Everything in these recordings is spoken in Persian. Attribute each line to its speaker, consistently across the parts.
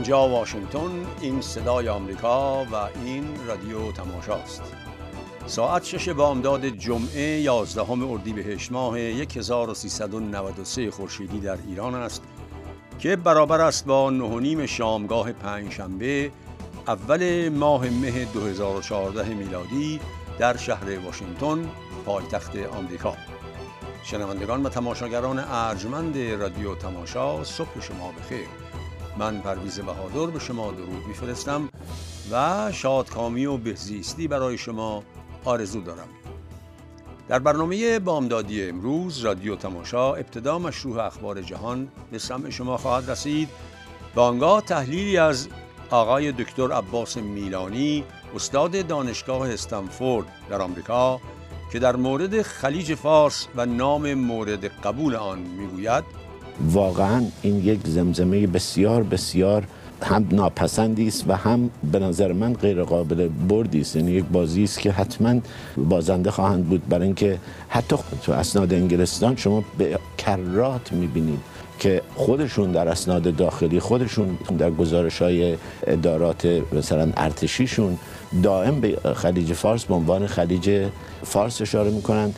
Speaker 1: اینجا واشنگتن، این صدای آمریکا و این رادیو تماشاست. ساعت 6 بامداد جمعه 11 اردیبهشت ماه 1393 خورشیدی در ایران است که برابر است با 9:30 شامگاه پنجشنبه اول ماه مه 2014 میلادی در شهر واشنگتن، پایتخت آمریکا. شنوندگان و تماشاگران ارجمند رادیو تماشا، صبح شما بخیر. من پرویز بهادر به شما درود میفرستم و شادکامی و بهزیستی برای شما آرزو دارم. در برنامه بامدادی امروز رادیو تماشا ابتدا مشروح اخبار جهان به سمع شما خواهد رسید و آنگاه تحلیلی از آقای دکتر عباس میلانی، استاد دانشگاه استنفورد در آمریکا، که در مورد خلیج فارس و نام مورد قبول آن میگوید:
Speaker 2: واقعا این یک زمزمه بسیار بسیار هم ناپسندی است و هم به نظر من غیر قابل بردی است. یعنی یک بازی است که حتما بازنده خواهند بود، برای اینکه حتی تو اسناد انگلستان شما به کرات می‌بینید که خودشون در اسناد داخلی خودشون در گزارش‌های ادارات مثلا ارتشیشون دائم به خلیج فارس به عنوان خلیج فارس اشاره می‌کنند.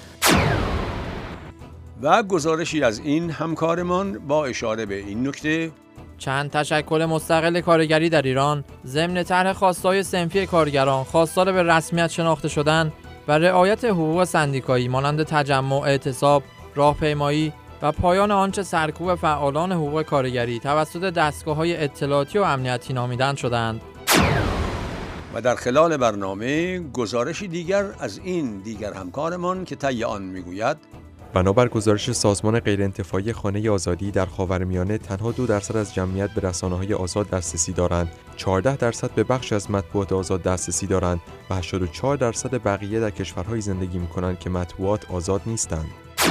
Speaker 1: و گزارشی از این همکارمان با اشاره به این نکته:
Speaker 3: چند تشکل مستقل کارگری در ایران ضمن طرح خواستای صنفی کارگران خواستار به رسمیت شناخته شدن و رعایت حقوق سندیکایی مانند تجمع، اعتصاب، راهپیمایی و پایان آنچه سرکوب فعالان حقوق کارگری توسط دستگاه‌های اطلاعاتی و امنیتی نامیدند شدند.
Speaker 1: و در خلال برنامه گزارشی دیگر از این دیگر همکارمان که طی آن میگوید:
Speaker 4: بنابر گزارش سازمان غیرانتفاعی خانه آزادی در خاورمیانه تنها 2% از جمعیت به رسانه‌های آزاد دسترسی دارند، 14% به بخش از مطبوعات آزاد دسترسی دارند و 84% بقیه در کشورهایی زندگی می‌کنند که مطبوعات آزاد نیستند.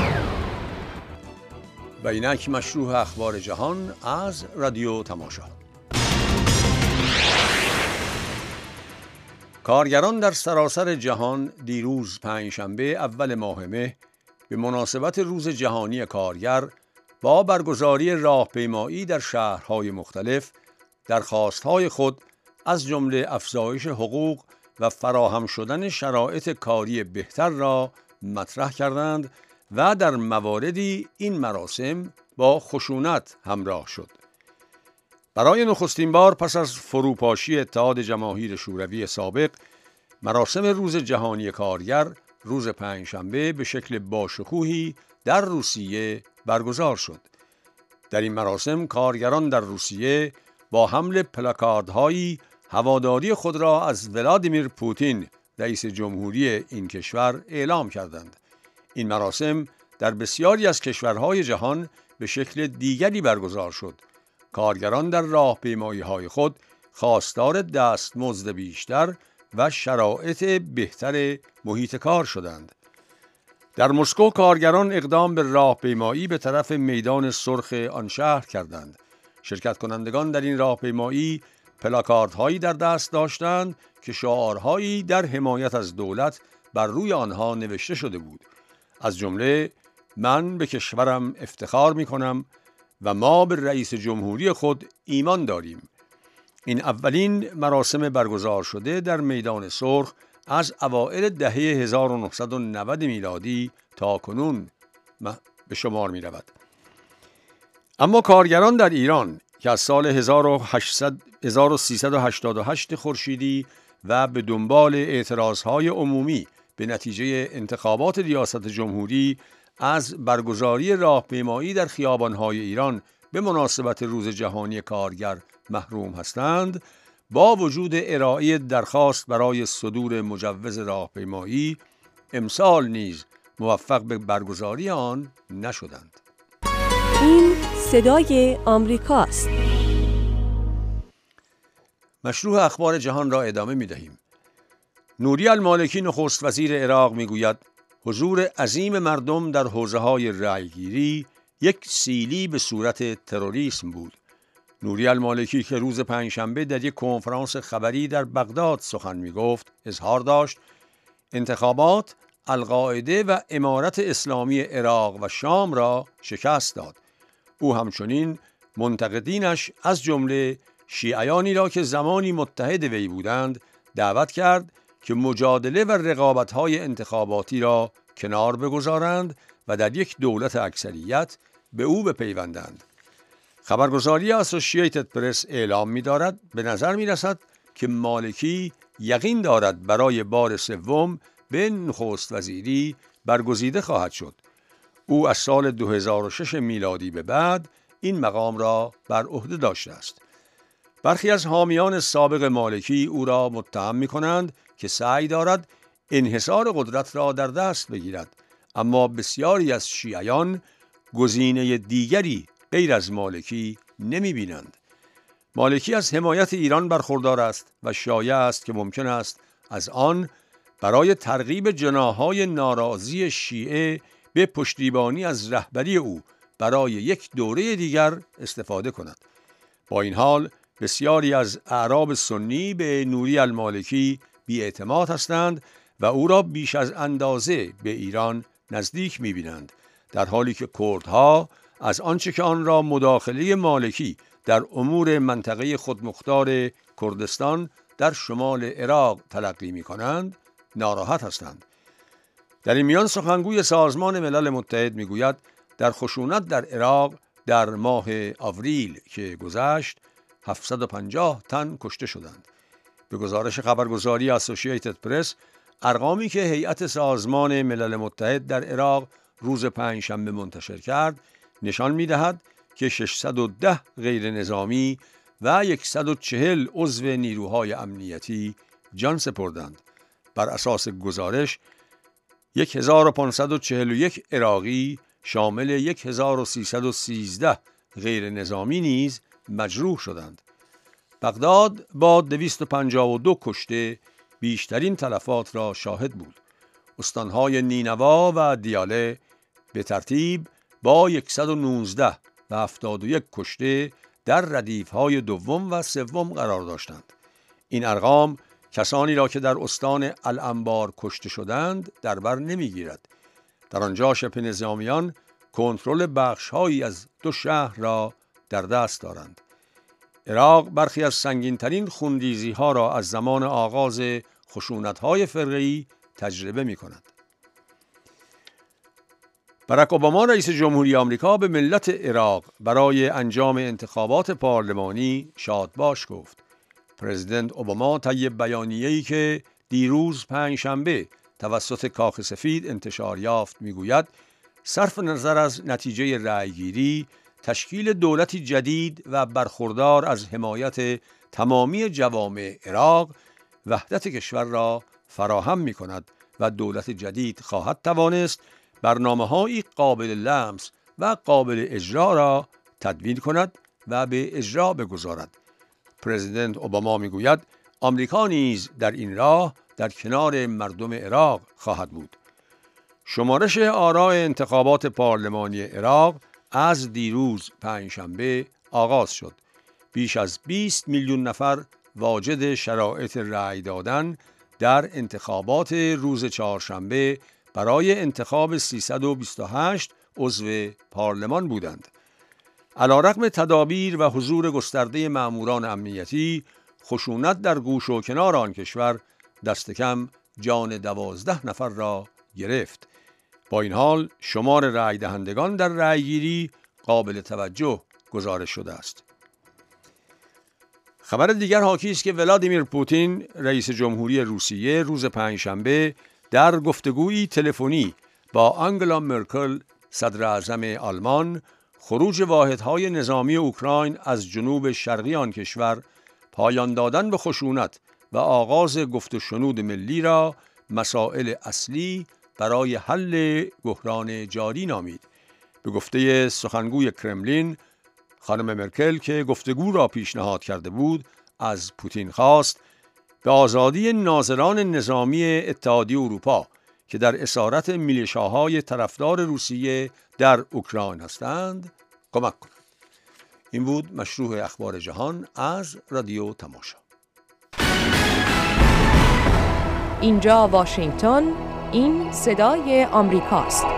Speaker 1: و اینک مشروح اخبار جهان از رادیو تماشا. کارگران در سراسر جهان دیروز پنجشنبه اول ماه مه به مناسبت روز جهانی کارگر با برگزاری راهپیمایی در شهرهای مختلف درخواست‌های خود از جمله افزایش حقوق و فراهم شدن شرایط کاری بهتر را مطرح کردند و در مواردی این مراسم با خشونت همراه شد. برای نخستین بار پس از فروپاشی اتحاد جماهیر شوروی سابق، مراسم روز جهانی کارگر روز پنجشنبه به شکل باشکوهی در روسیه برگزار شد. در این مراسم کارگران در روسیه با حمل پلاکاردهایی هواداری خود را از ولادیمیر پوتین، رئیس جمهوری این کشور، اعلام کردند. این مراسم در بسیاری از کشورهای جهان به شکل دیگری برگزار شد. کارگران در راهپیمایی‌های خود خواستار دستمزد بیشتر و شرایط بهتر محیط کار شدند. در مسکو کارگران اقدام به راهپیمایی به طرف میدان سرخ آن شهر کردند. شرکت کنندگان در این راهپیمایی پلاکاردهایی در دست داشتند که شعارهایی در حمایت از دولت بر روی آنها نوشته شده بود، از جمله: من به کشورم افتخار می‌کنم و ما به رئیس جمهوری خود ایمان داریم. این اولین مراسم برگزار شده در میدان سرخ از اوایل دهه 1990 میلادی تا کنون به شمار می رود. اما کارگران در ایران که از سال 1388 خورشیدی و به دنبال اعتراضهای عمومی به نتیجه انتخابات ریاست جمهوری از برگزاری راهپیمایی در خیابان‌های ایران به مناسبت روز جهانی کارگر محروم هستند، با وجود ارائه درخواست برای صدور مجوز راهپیمایی، امسال نیز موفق به برگزاری آن نشدند.
Speaker 5: این صدای آمریکاست.
Speaker 1: مشروح اخبار جهان را ادامه می‌دهیم. نوری المالکی نخست وزیر عراق می‌گوید حضور عظیم مردم در حوزه‌های رأیگیری یک سیلی به صورت تروریسم بود. نوری المالکی که روز پنجشنبه در یک کنفرانس خبری در بغداد سخن می‌گفت، اظهار داشت انتخابات القاعده و امارت اسلامی عراق و شام را شکست داد. او همچنین منتقدینش از جمله شیعیانی را که زمانی متحد وی بودند دعوت کرد که مجادله و رقابت‌های انتخاباتی را کنار بگذارند و در یک دولت اکثریت به او بپیوندند. خبرگزاری اسوسییتد پرس اعلام می‌دارد به نظر می‌رسد که مالکی یقین دارد برای بار سوم به نخست وزیری برگزیده خواهد شد. او از سال 2006 میلادی به بعد این مقام را بر عهده داشته است. برخی از حامیان سابق مالکی او را متهم می‌کنند که سعی دارد انحصار قدرت را در دست بگیرد، اما بسیاری از شیعیان گزینه دیگری غیر از مالکی نمی‌بینند. مالکی از حمایت ایران برخوردار است و شایع است که ممکن است از آن برای ترغیب جناح‌های ناراضی شیعه به پشتیبانی از رهبری او برای یک دوره دیگر استفاده کند. با این حال بسیاری از اعراب سنی به نوری المالکی بی‌اعتماد هستند و او را بیش از اندازه به ایران نزدیک می‌بینند، در حالی که کردها از آنچه که آن را مداخله مالکی در امور منطقه خودمختار کردستان در شمال عراق تلقی می‌کنند ناراحت هستند. در این میان سخنگوی سازمان ملل متحد میگوید در خشونت در عراق در ماه آوریل که گذشت 750 تن کشته شدند. به گزارش خبرگزاری اسوسییتد پرس، ارقامی که هیئت سازمان ملل متحد در عراق روز پنجشنبه منتشر کرد نشان می‌دهد که 610 غیر نظامی و 140 عضو نیروهای امنیتی جان سپردند. بر اساس گزارش 1541 عراقی شامل 1313 غیر نظامی نیز مجروح شدند. بغداد با 252 کشته بیشترین تلفات را شاهد بود. استانهای نینوا و دیاله به ترتیب با 119 و 71 کشته در ردیف‌های دوم و سوم قرار داشتند. این ارقام کسانی را که در استان الانبار کشته شدند در بر نمیگیرد. در آنجا شبه نظامیان کنترل بخش‌هایی از 2 شهر را در دست دارند. عراق برخی از سنگین‌ترین خونریزی‌ها را از زمان آغاز خشونت‌های فرقه‌ای تجربه می‌کند. باراک اوباما رئیس جمهوری آمریکا به ملت عراق برای انجام انتخابات پارلمانی شادباش گفت. پرزیدنت اوباما طی بیانیه‌ای که دیروز پنجشنبه توسط کاخ سفید انتشار یافت میگوید صرف نظر از نتیجه رأیگیری تشکیل دولتی جدید و برخوردار از حمایت تمامی جوامع عراق وحدت کشور را فراهم می‌کند و دولت جدید خواهد توانست برنامه‌هایی قابل لمس و قابل اجرا را تدوین کند و به اجرا بگذارد. پرزیدنت اوباما میگوید آمریکا نیز در این راه در کنار مردم عراق خواهد بود. شمارش آراء انتخابات پارلمانی عراق از دیروز پنجشنبه آغاز شد. بیش از 20 میلیون نفر واجد شرایط رأی دادن در انتخابات روز چهارشنبه برای انتخاب 328 عضو پارلمان بودند. علیرغم تدابیر و حضور گسترده ماموران امنیتی، خشونت در گوش و کنار آن کشور دست کم جان 12 نفر را گرفت. با این حال شمار رأی دهندگان در رأیگیری قابل توجه گزارش شده است. خبر دیگر حاکی است که ولادیمیر پوتین رئیس جمهوری روسیه روز پنجشنبه در گفتگویی تلفنی با آنگلا مرکل صدر اعظم آلمان خروج واحدهای نظامی اوکراین از جنوب شرقی آن کشور، پایان دادن به خشونت و آغاز گفت و شنود ملی را مسائل اصلی برای حل بحران جاری نامید. به گفته سخنگوی کرملین، خانم مرکل که گفتگو را پیشنهاد کرده بود، از پوتین خواست به آزادی ناظران نظامی اتحادیه اروپا که در اسارت میلیشاهای طرفدار روسیه در اوکراین هستند کمک کنند. این بود مشروع اخبار جهان از رادیو تماشا.
Speaker 5: اینجا واشنگتن، این صدای آمریکاست.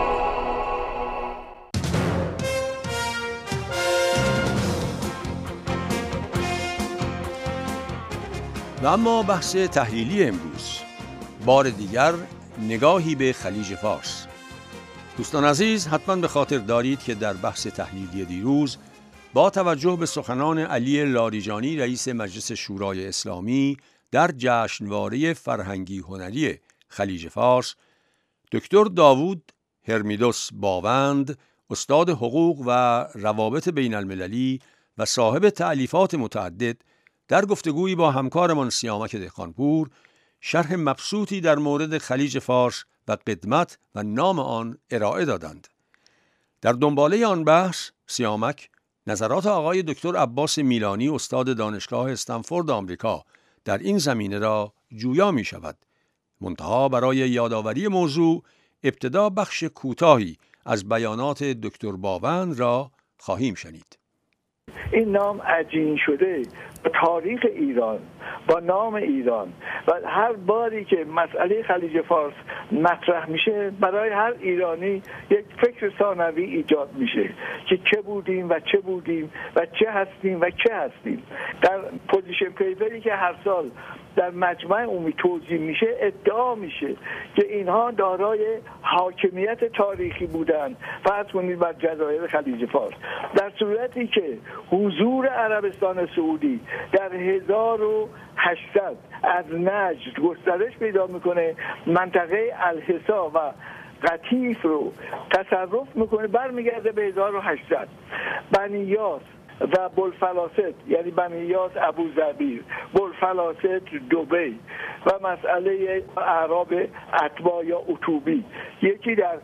Speaker 1: و اما بحث تحلیلی امروز، بار دیگر نگاهی به خلیج فارس. دوستان عزیز، حتما به خاطر دارید که در بحث تحلیلی دیروز با توجه به سخنان علی لاریجانی رئیس مجلس شورای اسلامی در جشنواره فرهنگی هنری خلیج فارس، دکتر داوود هرمیدس باوند، استاد حقوق و روابط بین المللی و صاحب تألیفات متعدد، در گفتگویی با همکارمان سیامک دهقانپور شرح مبسوطی در مورد خلیج فارس و قدمت و نام آن ارائه دادند. در دنباله آن بحث، سیامک نظرات آقای دکتر عباس میلانی استاد دانشگاه استنفورد آمریکا در این زمینه را جویا می شود. منتها برای یادآوری موضوع ابتدا بخش کوتاهی از بیانات دکتر باوند را خواهیم شنید.
Speaker 6: این نام عجین شده با تاریخ ایران، با نام ایران، و هر باری که مسئله خلیج فارس مطرح میشه برای هر ایرانی یک فکر ثانوی ایجاد میشه که چه بودیم و چه بودیم و چه هستیم و چه هستیم. در پوزیشن پیپری که هر سال در مجمع عمومی توضیح میشه ادعا میشه که اینها دارای حاکمیت تاریخی بودند، فرض کنید بر جزایر خلیج فارس، در صورتی که حضور عربستان سعودی در 1800 از نجد گسترش پیدا میکنه، منطقه الحصا و قطیف رو تصرف میکنه، برمیگرده به 1800. بنی یاس و بلفلاست، یعنی بنی یاس ابوظبی، بلفلاست دبی و مسئله اعراب اتباع یا اتوبی، یکی در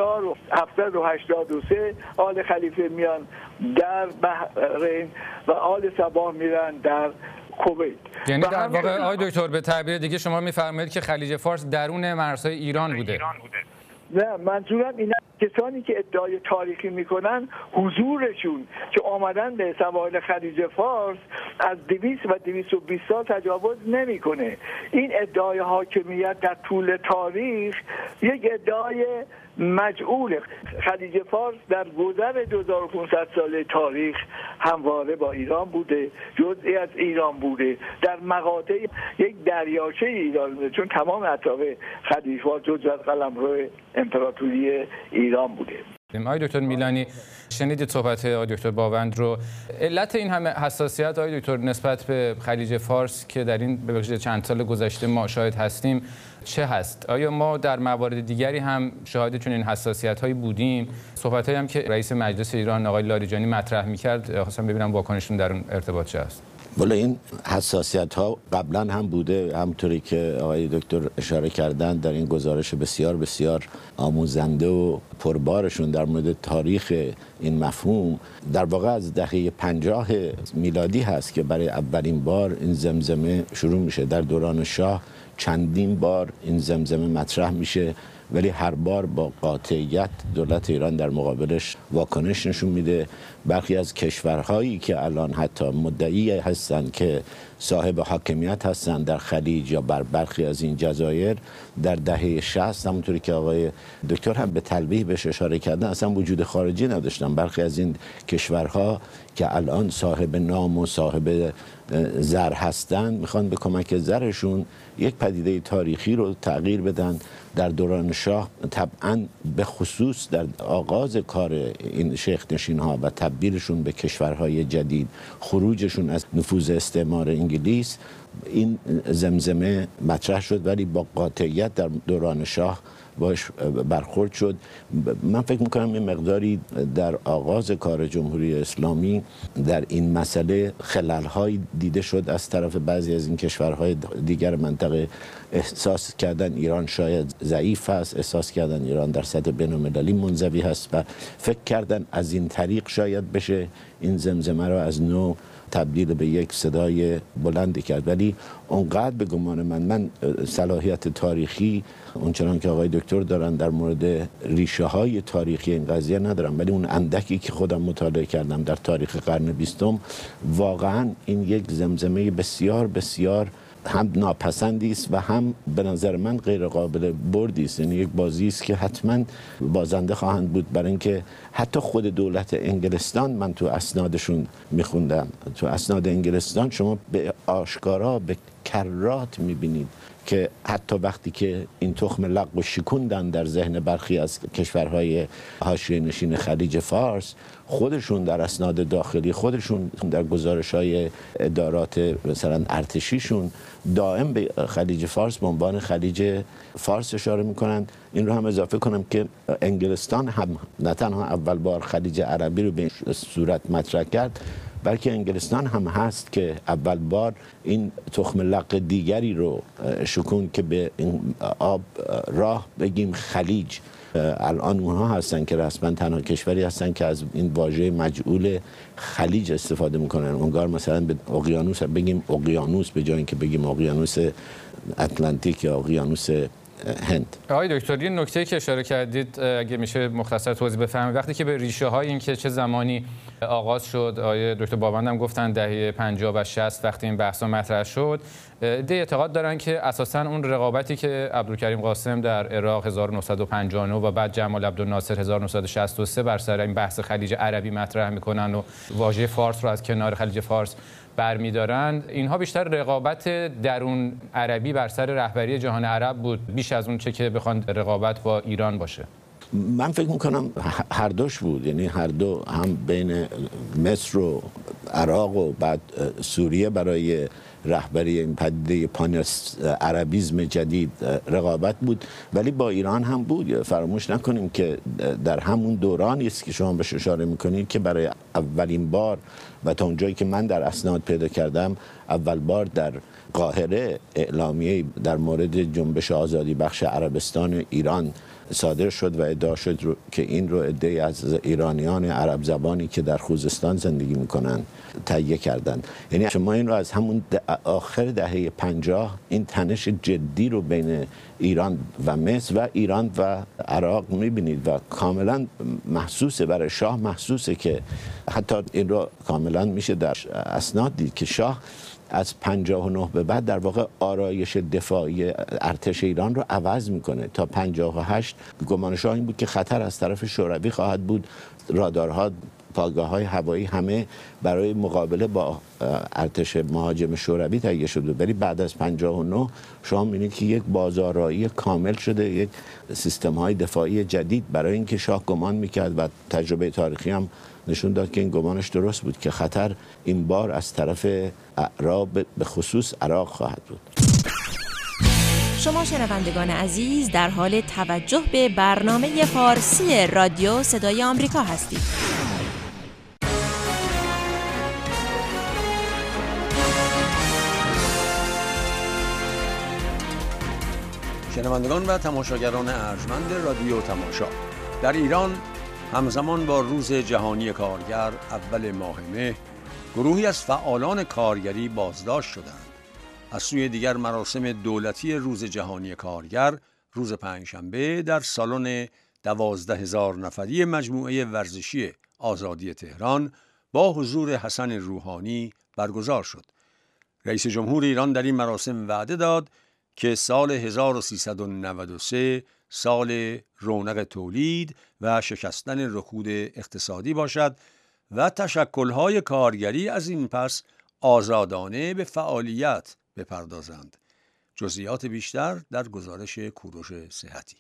Speaker 6: 1783 آل خلیفه میان در بحرین و آل صباح میرن در کویت.
Speaker 7: یعنی در واقع آقای دکتر به تعبیر دیگه شما میفرمایید که خلیج فارس درون مرزهای ایران بوده؟
Speaker 6: نه، منظورم اینه کسانی که ادعای تاریخی میکنن حضورشون که آمدن به سواحل خلیج فارس از 200 و 220 سال تجاوز نمیکنه. این ادعای حاکمیت در طول تاریخ یک ادعای مجعول. خلیج فارس در گذر 2500 ساله تاریخ همواره با ایران بوده، جزئی از ایران بوده، در مقاطع یک دریاچه ایران بوده، چون تمام اطراف خلیج فارس جزء از قلمرو امپراتوری ایران بوده.
Speaker 7: آقای دکتر میلانی، شنیدید صحبت آقای دکتر باوند رو. علت این همه حساسیت آقای دکتر نسبت به خلیج فارس که در این ببخشید چند سال گذشته ما شاهد هستیم چه هست؟ آیا ما در موارد دیگری هم شاهد چون این حساسیت‌هایی بودیم؟ صحبت‌هایی هم که رئیس مجلس ایران آقای لاریجانی مطرح می‌کرد، خواستم ببینم واکنشتون در اون ارتباط چه است؟
Speaker 2: والا این حساسیت‌ها قبلا هم بوده، همونطوری که آقای دکتر اشاره کردن در این گزارش بسیار بسیار آموزنده و پربارشون در مورد تاریخ این مفهوم. در واقع از دهه 50 میلادی هست که برای اولین بار این زمزمه شروع میشه. در دوران شاه چندین بار این زمزمه مطرح میشه، ولی هر بار با قاطعیت دولت ایران در مقابلش واکنش نشون میده. برخی از کشورهایی که الان حتی مدعی هستند که صاحب حاکمیت هستند در خلیج یا بر برخی از این جزایر، در دهه 60 همونطوری که آقای دکتر هم به تلویح بهش اشاره کردن اصلا وجود خارجی نداشتن. برخی از این کشورها که الان صاحب نام و صاحب زر هستند میخوان به کمک زرشون یک پدیده تاریخی رو تغییر بدن. در دوران شاه طبعاً به خصوص در آغاز کار این شیخ نشین ها و تبدیلشون به کشورهای جدید، خروجشون از نفوذ استعمار انگلیس، این زمزمه مطرح شد، ولی با قاطعیت در دوران شاه باش برخورد شد. من فکر میکنم این مقداری در آغاز کار جمهوری اسلامی در این مسئله خلل‌های دیده شد از طرف بعضی از این کشورهای دیگر منطقه. احساس کردن ایران شاید ضعیف است، احساس کردن ایران در سطح بین‌المللی منزوی هست و فکر کردن از این طریق شاید بشه این زمزمه را از نو تبدیل به یک صدای بلندی کرد. ولی اونقدر به گمان من صلاحیت تاریخی اونچنان که آقای دکتر دارن در مورد ریشه های تاریخی این قضیه ندارم، ولی اون اندکی که خودم مطالعه کردم در تاریخ قرن 20 واقعا این یک زمزمه بسیار بسیار هم ناپسندی است و هم به نظر من غیر قابل بردی است. یعنی یک بازی است که حتما بازنده خواهند بود، برای اینکه حتی خود دولت انگلستان، من تو اسنادشون میخوندم، تو اسناد انگلستان شما به آشکارا به کرات میبینید که حتی وقتی که این تخم لغو شکوندن در ذهن برخی از کشورهای حاشیه نشین خلیج فارس، خودشون در اسناد داخلی خودشون در گزارش‌های ادارات مثلا ارتشیشون دائم به خلیج فارس به عنوان خلیج فارس اشاره میکنن. این رو هم اضافه کنم که انگلستان هم نه تنها اول بار خلیج عربی رو به صورت مطرح کرد، بلکه انگلستان هم هست که اول بار این تخم لق دیگری رو شکون که به این آب راه بگیم خلیج. الان اونها هستن که رسما تنها کشوری هستن که از این واژه مجعول خلیج استفاده میکنن. اونگار مثلا به اقیانوس بگیم اقیانوس به جای اینکه بگیم اقیانوس اتلانتیک یا اقیانوس هند.
Speaker 7: آقای دکتر، یه نکته که اشاره کردید اگه میشه مختصر توضیح بفرمایید، وقتی که به ریشه های این که چه زمانی آغاز شد، آقای دکتر باوند هم گفتن دهه 50 و 60 وقتی این بحثا مطرح شد، ده اعتقاد دارن که اساساً اون رقابتی که عبدالکریم قاسم در عراق 1959 و بعد جمال عبدالناصر 1963 بر سر این بحث خلیج عربی مطرح میکنن و واژه فارس رو از کنار خلیج فارس برمیدارن، اینها بیشتر رقابت درون عربی بر سر رهبری جهان عرب بود بیش از اون چه که بخوان رقابت با ایران باشه.
Speaker 2: من فکر میکنم هر دوش بود، یعنی هر دو، هم بین مصر و عراق و بعد سوریه برای رهبری این پدیده پان عربیزم جدید رقابت بود، ولی با ایران هم بود. فراموش نکنیم که در همون دورانی است که شما بهش اشاره میکنید که برای اولین بار و تا اونجایی که من در اسناد پیدا کردم اول بار در قاهره اعلامیه در مورد جنبش آزادی بخش عربستان ایران صادر شد و ادعا شد که این رو عده‌ای از ایرانیان عرب زبانی که در خوزستان زندگی میکنن تهیه کردند. یعنی شما این رو از همون آخر دهه 50 این تنش جدی رو بین ایران و مصر و ایران و عراق میبینید و کاملا محسوسه، برای شاه محسوسه که حتی این رو کاملا میشه در اسناد دید که شاه از 59 به بعد در واقع آرایش دفاعی ارتش ایران رو عوض میکنه. تا 58 گمان شاه این بود که خطر از طرف شوروی خواهد بود، رادارها، پایگاه‌های هوایی همه برای مقابله با ارتش مهاجم شوروی تهیه شده، ولی بعد از 59 شما می‌بینید که یک بازآرایی کامل شده، یک سیستم‌های دفاعی جدید، برای اینکه شاه گمان می‌کرد و تجربه تاریخی هم نشون داد که این گمانش درست بود که خطر این بار از طرف اعراب به خصوص عراق خواهد بود.
Speaker 5: شما شنوندگان عزیز در حال توجه به برنامه فارسی رادیو صدای آمریکا هستید.
Speaker 1: شنوندگان و تماشاگران ارجمند رادیو تماشا، در ایران همزمان با روز جهانی کارگر اول ماه مه گروهی از فعالان کارگری بازداشت شدند. از سوی دیگر مراسم دولتی روز جهانی کارگر روز پنجشنبه در سالن 12,000 نفری مجموعه ورزشی آزادی تهران با حضور حسن روحانی برگزار شد. رئیس جمهور ایران در این مراسم وعده داد که سال 1393 سال رونق تولید و شکستن رکود اقتصادی باشد و تشکل‌های کارگری از این پس آزادانه به فعالیت بپردازند. جزئیات بیشتر در گزارش کوروش صحتی.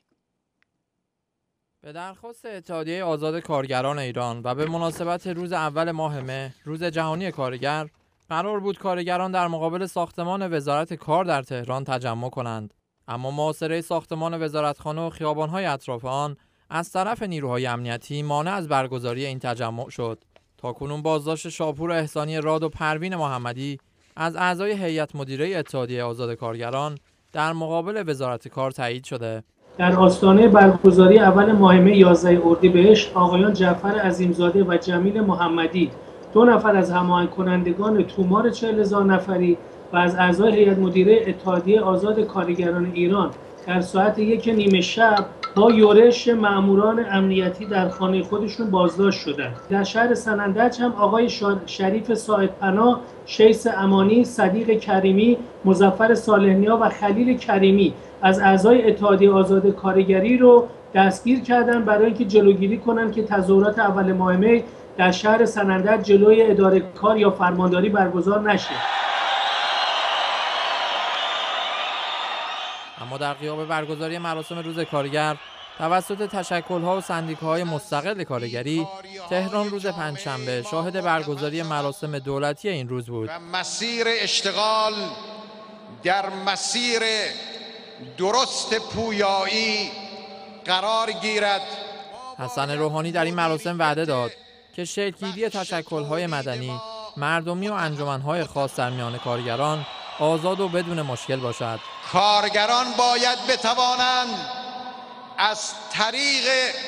Speaker 3: به درخواست اتحادیه آزاد کارگران ایران و به مناسبت روز اول ماه مه، روز جهانی کارگر، قرار بود کارگران در مقابل ساختمان وزارت کار در تهران تجمع کنند، اما محاصره ساختمان وزارتخانه و خیابان‌های اطراف آن از طرف نیروهای امنیتی مانع از برگزاری این تجمع شد. تاکنون بازداشت شاپور احسانی راد و پروین محمدی از اعضای هیئت مدیره اتحادیه آزاد کارگران در مقابل وزارت کار تایید شده.
Speaker 8: در آستانه برگزاری اول ماه مه 11 اردیبهشت، آقایان جعفر عظیمزاده و جمیل محمدی، 2 نفر از هماهنگ کنندگان تومار 40,000 نفری و از اعضای هیئت مدیره اتحادیه آزاد کارگران ایران در ساعت 1:30 شب با یورش ماموران امنیتی در خانه خودشون بازداشت شدند. در شهر سنندج هم آقای شریف ساعدپناه، شیس امانی، صدیق کریمی، مظفر صالح‌نیا و خلیل کریمی از اعضای اتحادیه آزاد کارگری رو دستگیر کردن برای اینکه جلوگیری کنن که تظاهرات اول ماه می در شهر سنندج جلوی اداره کار یا فرمانداری برگزار نشه.
Speaker 3: اما در غیاب برگزاری مراسم روز کارگر توسط تشکل‌ها و سندیکاهای مستقل کارگری، تهران روز پنجشنبه شاهد برگزاری مراسم دولتی این روز بود.
Speaker 9: مسیر اشتغال در مسیر درست پویایی قرار گیرد.
Speaker 3: حسن روحانی در این مراسم وعده داد که شکل‌گیری تشکل‌های مدنی، مردمی و انجمن‌های خاص در میان کارگران آزاد و بدون مشکل باشد.
Speaker 9: کارگران باید بتوانند از طریق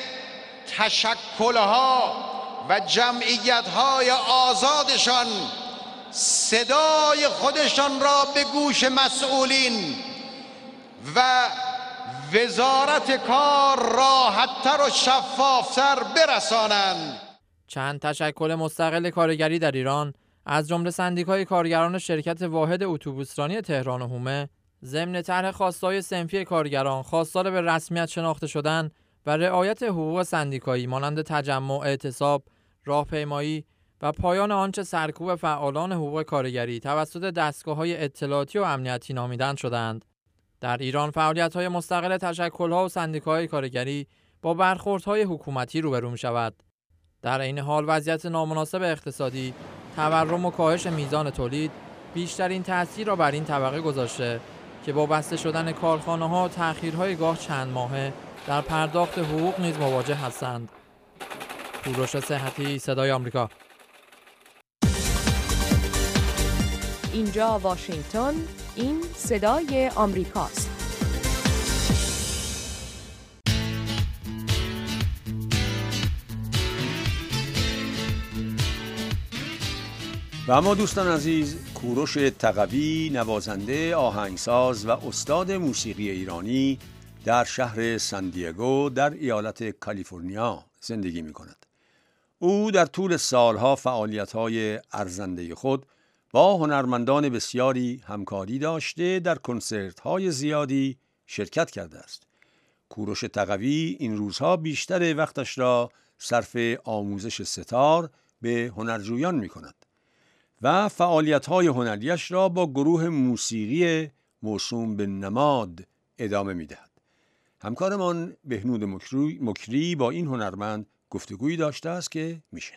Speaker 9: تشکل‌ها و جمعیت‌های آزادشان صدای خودشان را به گوش مسئولین و وزارت کار راحت‌تر و شفاف‌تر برسانند.
Speaker 3: چند تشکل مستقل کارگری در ایران از جمله سندیکای کارگران شرکت واحد اتوبوسرانی تهران و حومه ضمن طرح خواستای صنفی کارگران خواستار به رسمیت شناخته شدن و رعایت حقوق سندیکایی مانند تجمع، اعتصاب، راهپیمایی و پایان آنچه سرکوب فعالان حقوق کارگری توسط دستگاه‌های اطلاعاتی و امنیتی نامیدن شدند. در ایران فعالیت‌های مستقل تشکل‌ها و سندیکاهای کارگری با برخوردهای حکومتی روبرو می‌شود. در این حال وضعیت نامناسب اقتصادی، تورم و کاهش میزان تولید بیشترین تأثیر را بر این طبقه گذاشته که با بسته شدن کارخانه‌ها و تأخیرهای گاه چند ماهه در پرداخت حقوق نیز مواجه هستند. کوروش صحتی، صدای آمریکا.
Speaker 5: اینجا واشنگتن، این صدای آمریکاست.
Speaker 1: و اما دوستان عزیز، کوروش تقوی نوازنده، آهنگساز و استاد موسیقی ایرانی در شهر ساندیگو در ایالت کالیفرنیا زندگی می کند. او در طول سالها فعالیت‌های ارزنده خود با هنرمندان بسیاری همکاری داشته در کنسرت‌های زیادی شرکت کرده است. کوروش تقوی این روزها بیشتر وقتش را صرف آموزش ستار به هنرجویان می کند و فعالیت‌های هنریش را با گروه موسیقی موسوم به نماد ادامه می‌دهد. همکارمان بهنود مکری با این هنرمند گفتگویی داشته است که میشنویم.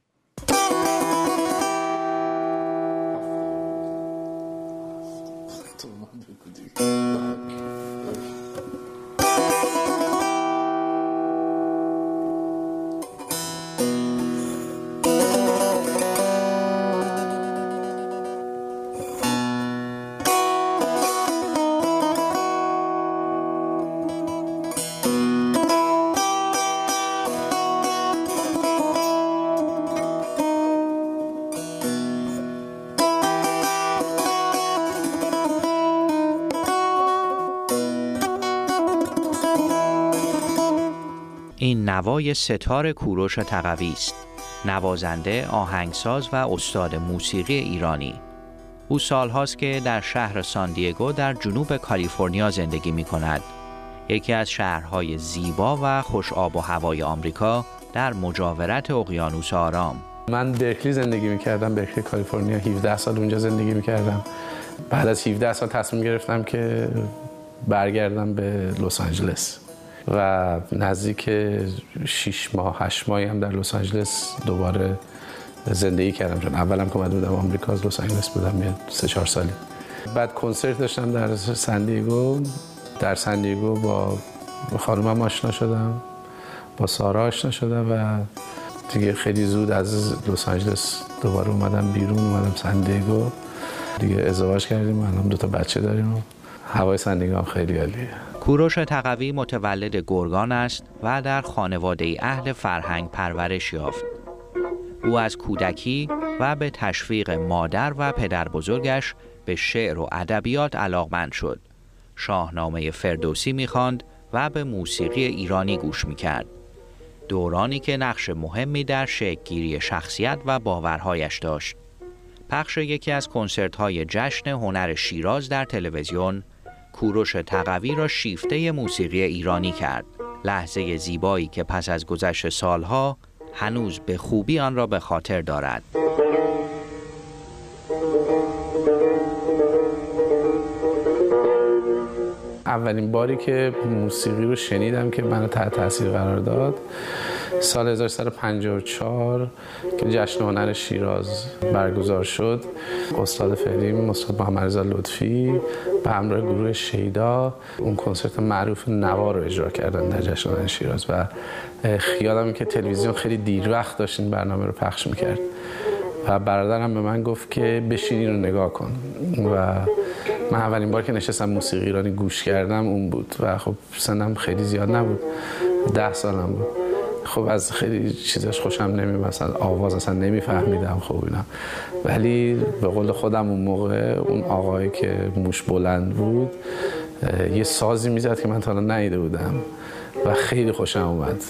Speaker 10: این نوای ستار کوروش تقوی است، نوازنده، آهنگساز و استاد موسیقی ایرانی. او سالهاست که در شهر ساندیگو در جنوب کالیفرنیا زندگی می کند، یکی از شهرهای زیبا و خوش آب و هوای آمریکا در مجاورت اقیانوس آرام.
Speaker 11: من برکلی زندگی می کردم، برکلی کالیفرنیا، 17 سال اونجا زندگی می کردم. بعد از 17 سال تصمیم گرفتم که برگردم به لس آنجلس و نزدیک 6 ماه 8 ماهی هم در لس آنجلس دوباره زندگی کردم، چون اولم که اومده بودم آمریکا از لس آنجلس بودم یه 3-4 سالی. بعد کنسرت داشتم در ساندیگو. در ساندیگو با خانومم آشنا شدم، با سارا آشنا شدم و دیگه خیلی زود از لس آنجلس دوباره اومدم بیرون، اومدم ساندیگو دیگه، ازدواج کردیم، الان 2 بچه داریم و هوای ساندیگو هم خیلی عالیه.
Speaker 10: کوروش تقوی متولد گرگان است و در خانواده اهل فرهنگ پرورش یافت. او از کودکی و به تشویق مادر و پدر بزرگش به شعر و ادبیات علاقمند شد شاهنامه فردوسی می‌خواند و به موسیقی ایرانی گوش می‌کرد. دورانی که نقش مهمی در شکل‌گیری شخصیت و باورهایش داشت. پخش یکی از کنسرت‌های جشن هنر شیراز در تلویزیون، کوروش تقوی را شیفته موسیقی ایرانی کرد. لحظه زیبایی که پس از گذشت سالها هنوز به خوبی آن را به خاطر دارد.
Speaker 11: اولین باری که موسیقی رو شنیدم که منو تحت تاثیر قرار داد سال 1354 که جشن هنر شیراز برگزار شد. استاد فعلیم استاد محمد رضا لطفی به همراه گروه شیدا اون کنسرت معروف نوا رو اجرا کردن در جشن هنر شیراز و خیالم که تلویزیون خیلی دیر وقت داشت این برنامه رو پخش میکرد و برادرم به من گفت که بشینی رو نگاه کن و من اولین بار که نشستم موسیقی ایرانی گوش کردم اون بود و خب سنم خیلی زیاد نبود، 10 سالم بود. خب از خیلی چیزاش خوشم نمیاد، مثلا آواز اصلا نمیفهمیدم خب اینا، ولی به قول خودم اون موقع اون آقایی که موش بلند بود یه سازی میزد که من تا حالا ندیده بودم و خیلی خوشم اومد.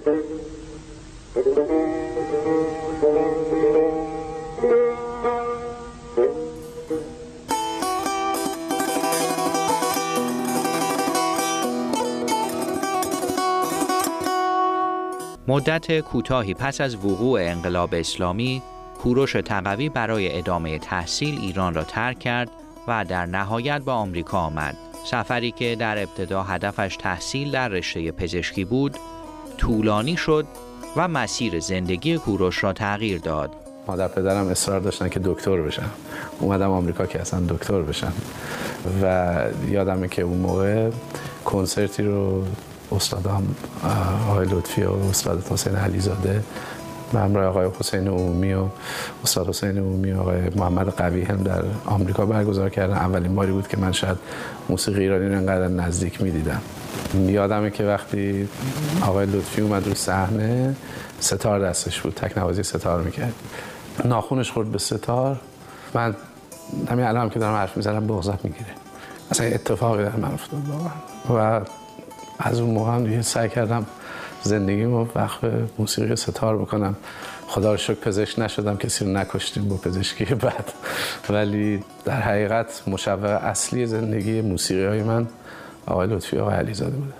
Speaker 10: مدت کوتاهی پس از وقوع انقلاب اسلامی، کوروش تقوی برای ادامه تحصیل ایران را ترک کرد و در نهایت به آمریکا آمد. سفری که در ابتدا هدفش تحصیل در رشته پزشکی بود، طولانی شد و مسیر زندگی کوروش را تغییر داد.
Speaker 11: مادر پدرم اصرار داشتن که دکتر بشم. اومدم آمریکا که اصلا دکتر بشم و یادمه که اون موقع کنسرتی رو استادام آقای لطفی و استاد حسین علیزاده به همراه آقای حسین عمومی و استاد حسین عمومی و آقای محمد قوی هم در آمریکا برگزار کردن. اولین باری بود که من شاید موسیقی ایرانی رو انقدر نزدیک می‌دیدم. یادمه که وقتی آقای لطفی اومد روی صحنه، ستار دستش بود، تکنوازی ستار می‌کرد. ناخونش خورد به ستار. من همین الان که دارم حرف می‌زنم بغضم می‌گیره. اصلا اتفاقی در من افتاد واقعا. و از اون موقع هم دیگه سعی کردم زندگیمو وقف موسیقی ستار بکنم. خدا رو شکر پزشک نشدم، کسی رو نکشتیم با پزشکی بد، ولی در حقیقت مشوق اصلی زندگی موسیقی های من آقای لطفی و آقای علیزاده بوده.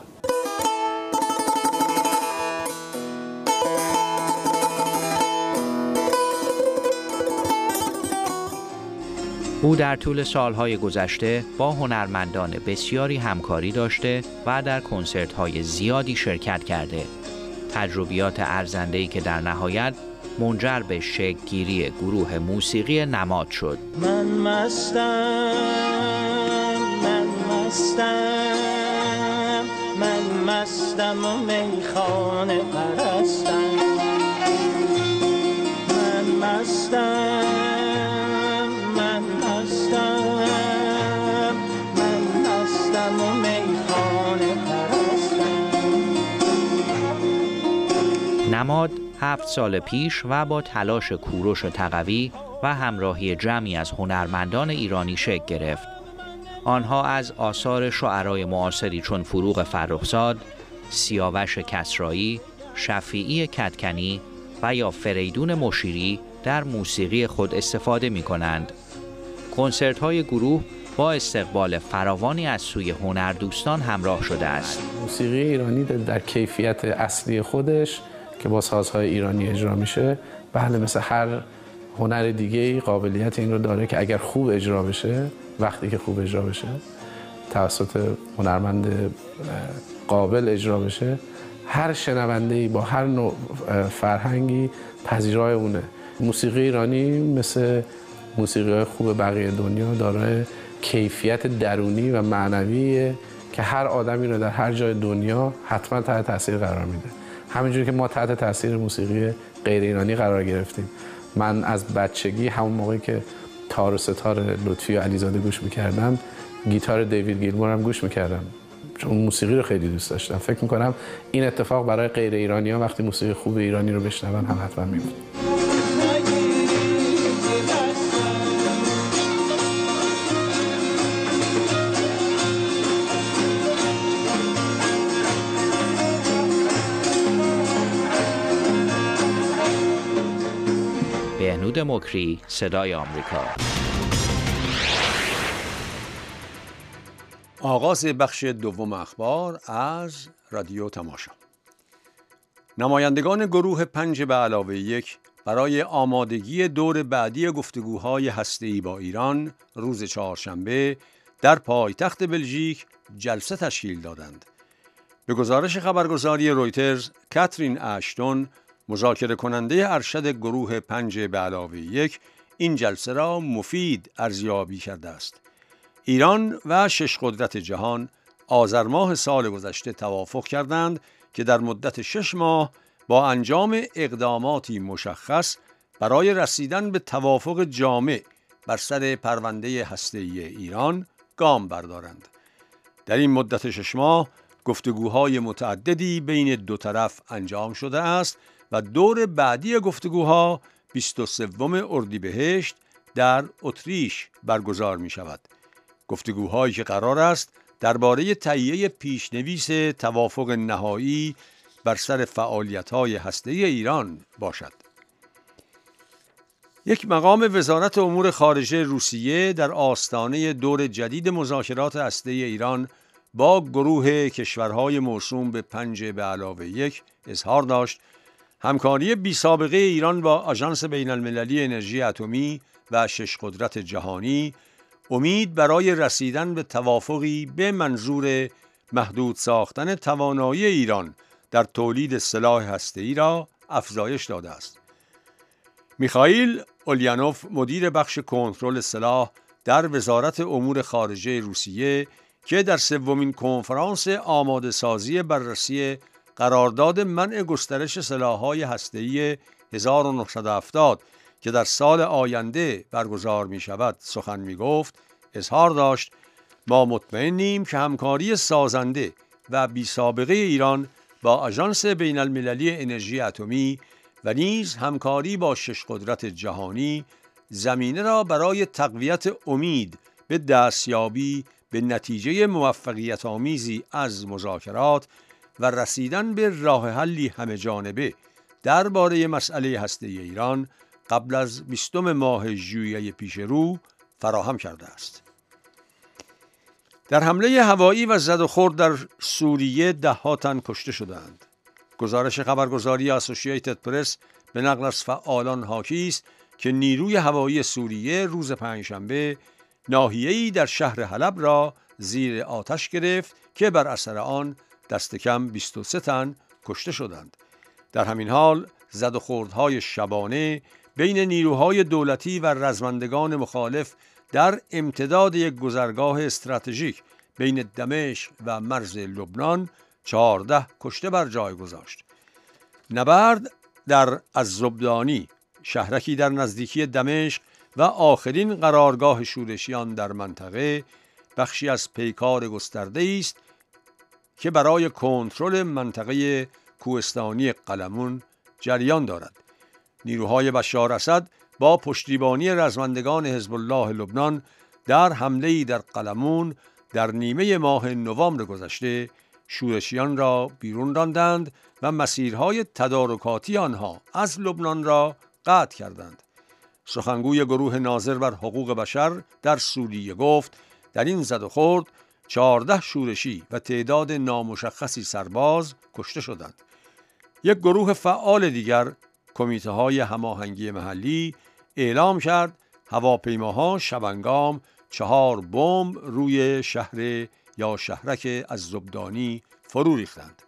Speaker 10: او در طول سالهای گذشته با هنرمندان بسیاری همکاری داشته و در کنسرت‌های زیادی شرکت کرده. تجربیات ارزنده‌ای که در نهایت منجر به شکل‌گیری گروه موسیقی نماد شد.
Speaker 12: من مستم، من مستم، من مستم و میخانه پرستم. من مستم، من مستم، من مستم و میخانه پرستم.
Speaker 10: نماد 7 سال پیش و با تلاش کوروش تقوی و همراهی جمعی از هنرمندان ایرانی شکل گرفت. آنها از آثار شعرای معاصری چون فروغ فرخزاد، سیاوش کسرایی، شفیعی کدکنی و یا فریدون مشیری در موسیقی خود استفاده می کنند. کنسرت‌های گروه با استقبال فراوانی از سوی هنردوستان همراه شده است.
Speaker 11: موسیقی ایرانی در کیفیت اصلی خودش که با سازهای ایرانی اجرا میشه، بله مثل هر هنر دیگه‌ای قابلیت این رو داره که اگر خوب اجرا بشه، وقتی که خوب اجرا بشه، توسط هنرمند قابل اجرا بشه، هر شنونده‌ای با هر نوع فرهنگی پذیرای اونه. موسیقی ایرانی مثل موسیقی خوب بقیه دنیا داره کیفیت درونی و معنویه که هر آدمی رو در هر جای دنیا حتما تحت تاثیر قرار میده. همینجوری که ما تحت تاثیر موسیقی غیر ایرانی قرار گرفتیم. من از بچگی همون موقعی که تار و ستار لطفی و علیزاده گوش میکردم، گیتار دیوید گیلمور هم گوش میکردم، چون موسیقی رو خیلی دوست داشتم. فکر میکنم این اتفاق برای غیر ایرانی ها وقتی موسیقی خوب ایرانی رو بشنون هم حتما میفته.
Speaker 10: مکری، صدای آمریکا.
Speaker 1: آغاز بخش دوم اخبار از رادیو تماشا. نمایندگان گروه 5+1 برای آمادگی دور بعدی گفتگوهای هسته‌ای با ایران روز چهارشنبه در پایتخت بلژیک جلسه تشکیل دادند. به گزارش خبرگزاری رویترز، کاترین اشتون، مذاکره کننده ارشد گروه 5+1 این جلسه را مفید ارزیابی کرده است. ایران و 6 قدرت جهان آذر ماه سال گذشته توافق کردند که در مدت 6 ماه با انجام اقداماتی مشخص برای رسیدن به توافق جامع بر سر پرونده هسته‌ای ایران گام بردارند. در این مدت 6 ماه گفتگوهای متعددی بین دو طرف انجام شده است و دور بعدی گفتگوها 23 اردیبهشت در اتریش برگزار می شود. گفتگوهایی که قرار است درباره تهیه پیشنویس توافق نهایی بر سر فعالیت‌های هسته‌ای ایران باشد. یک مقام وزارت امور خارجه روسیه در آستانه دور جدید مذاکرات هسته‌ای ایران با گروه کشورهای موسوم به 5+1 اظهار داشت همکاری بی‌سابقه ایران با آژانس بین‌المللی انرژی اتمی و 6 قدرت جهانی امید برای رسیدن به توافقی به منظور محدود ساختن توانایی ایران در تولید سلاح هسته‌ای را افزایش داده است. میخائیل اولیانوف، مدیر بخش کنترل سلاح در وزارت امور خارجه روسیه که در 3مین کنفرانس آماده سازی بررسی قرارداد منع گسترش سلاح‌های هسته‌ای 1970 که در سال آینده برگزار می شود سخن می گفت، اظهار داشت ما مطمئنیم که همکاری سازنده و بی سابقه ایران با آژانس بین‌المللی انرژی اتمی و نیز همکاری با 6 قدرت جهانی زمینه را برای تقویت امید به دستیابی به نتیجه موفقیت آمیزی از مذاکرات و رسیدن به راه حلی همه جانبه درباره مسئله هسته‌ای ایران قبل از 20 ماه ژوئیه پیش رو فراهم کرده است. در حمله هوایی و زد و خورد در سوریه 10 تن کشته شدند. گزارش خبرگزاری اسوسییتد پرس به نقل از فعالان حاکی است که نیروی هوایی سوریه روز پنجشنبه ناحیه‌ای در شهر حلب را زیر آتش گرفت که بر اثر آن دست کم 23 تن کشته شدند. در همین حال زد و خوردهای شبانه بین نیروهای دولتی و رزمندگان مخالف در امتداد یک گذرگاه استراتژیک بین دمشق و مرز لبنان 14 کشته بر جای گذاشت. نبرد در الزبدانی، شهرکی در نزدیکی دمشق و آخرین قرارگاه شورشیان در منطقه، بخشی از پیکار گسترده است که برای کنترل منطقه کوهستانی قلمون جریان دارد. نیروهای بشار اسد با پشتیبانی رزمندگان حزب الله لبنان در حمله‌ای در قلمون در نیمه ماه نوامبر گذشته شورشیان را بیرون راندند و مسیرهای تدارکاتی آنها از لبنان را قطع کردند. سخنگوی گروه ناظر بر حقوق بشر در سوریه گفت در این زد و خورد 14 شورشی و تعداد نامشخصی سرباز کشته شدند. یک گروه فعال دیگر، کمیته‌های هماهنگی محلی، اعلام کرد هواپیماها شبانگام 4 بمب روی شهر یا شهرک الزبدانی فرو ریختند.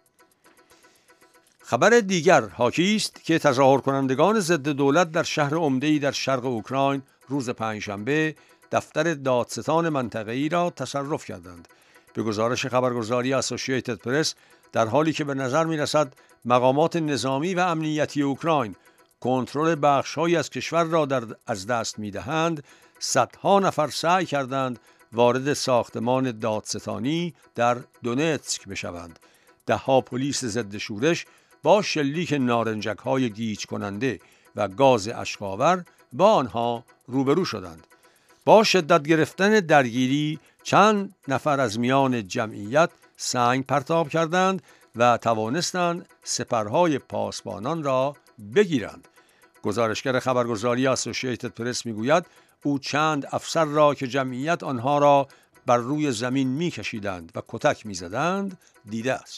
Speaker 1: خبر دیگر حاکی است که تظاهر کنندگان ضد دولت در شهر عمده‌ای در شرق اوکراین روز پنجشنبه دفتر دادستان منطقه‌ای را تصرف کردند. به گزارش خبرگزاری اسوسییتد پرس، در حالی که به نظر می‌رسد مقامات نظامی و امنیتی اوکراین کنترل بخش‌هایی از کشور را از دست می‌دهند، صدها نفر سعی کردند وارد ساختمان دادستانی در دونتسک بشوند. ده‌ها پلیس ضد شورش با شلیک نارنجک‌های گیج کننده و گاز اشک‌آور با آنها روبرو شدند. با شدت گرفتن درگیری چند نفر از میان جمعیت سنگ پرتاب کردند و توانستند سپرهای پاسبانان را بگیرند. گزارشگر خبرگزاری اسوسییتد پرس میگوید او چند افسر را که جمعیت آنها را بر روی زمین میکشیدند و کتک میزدند دیده است.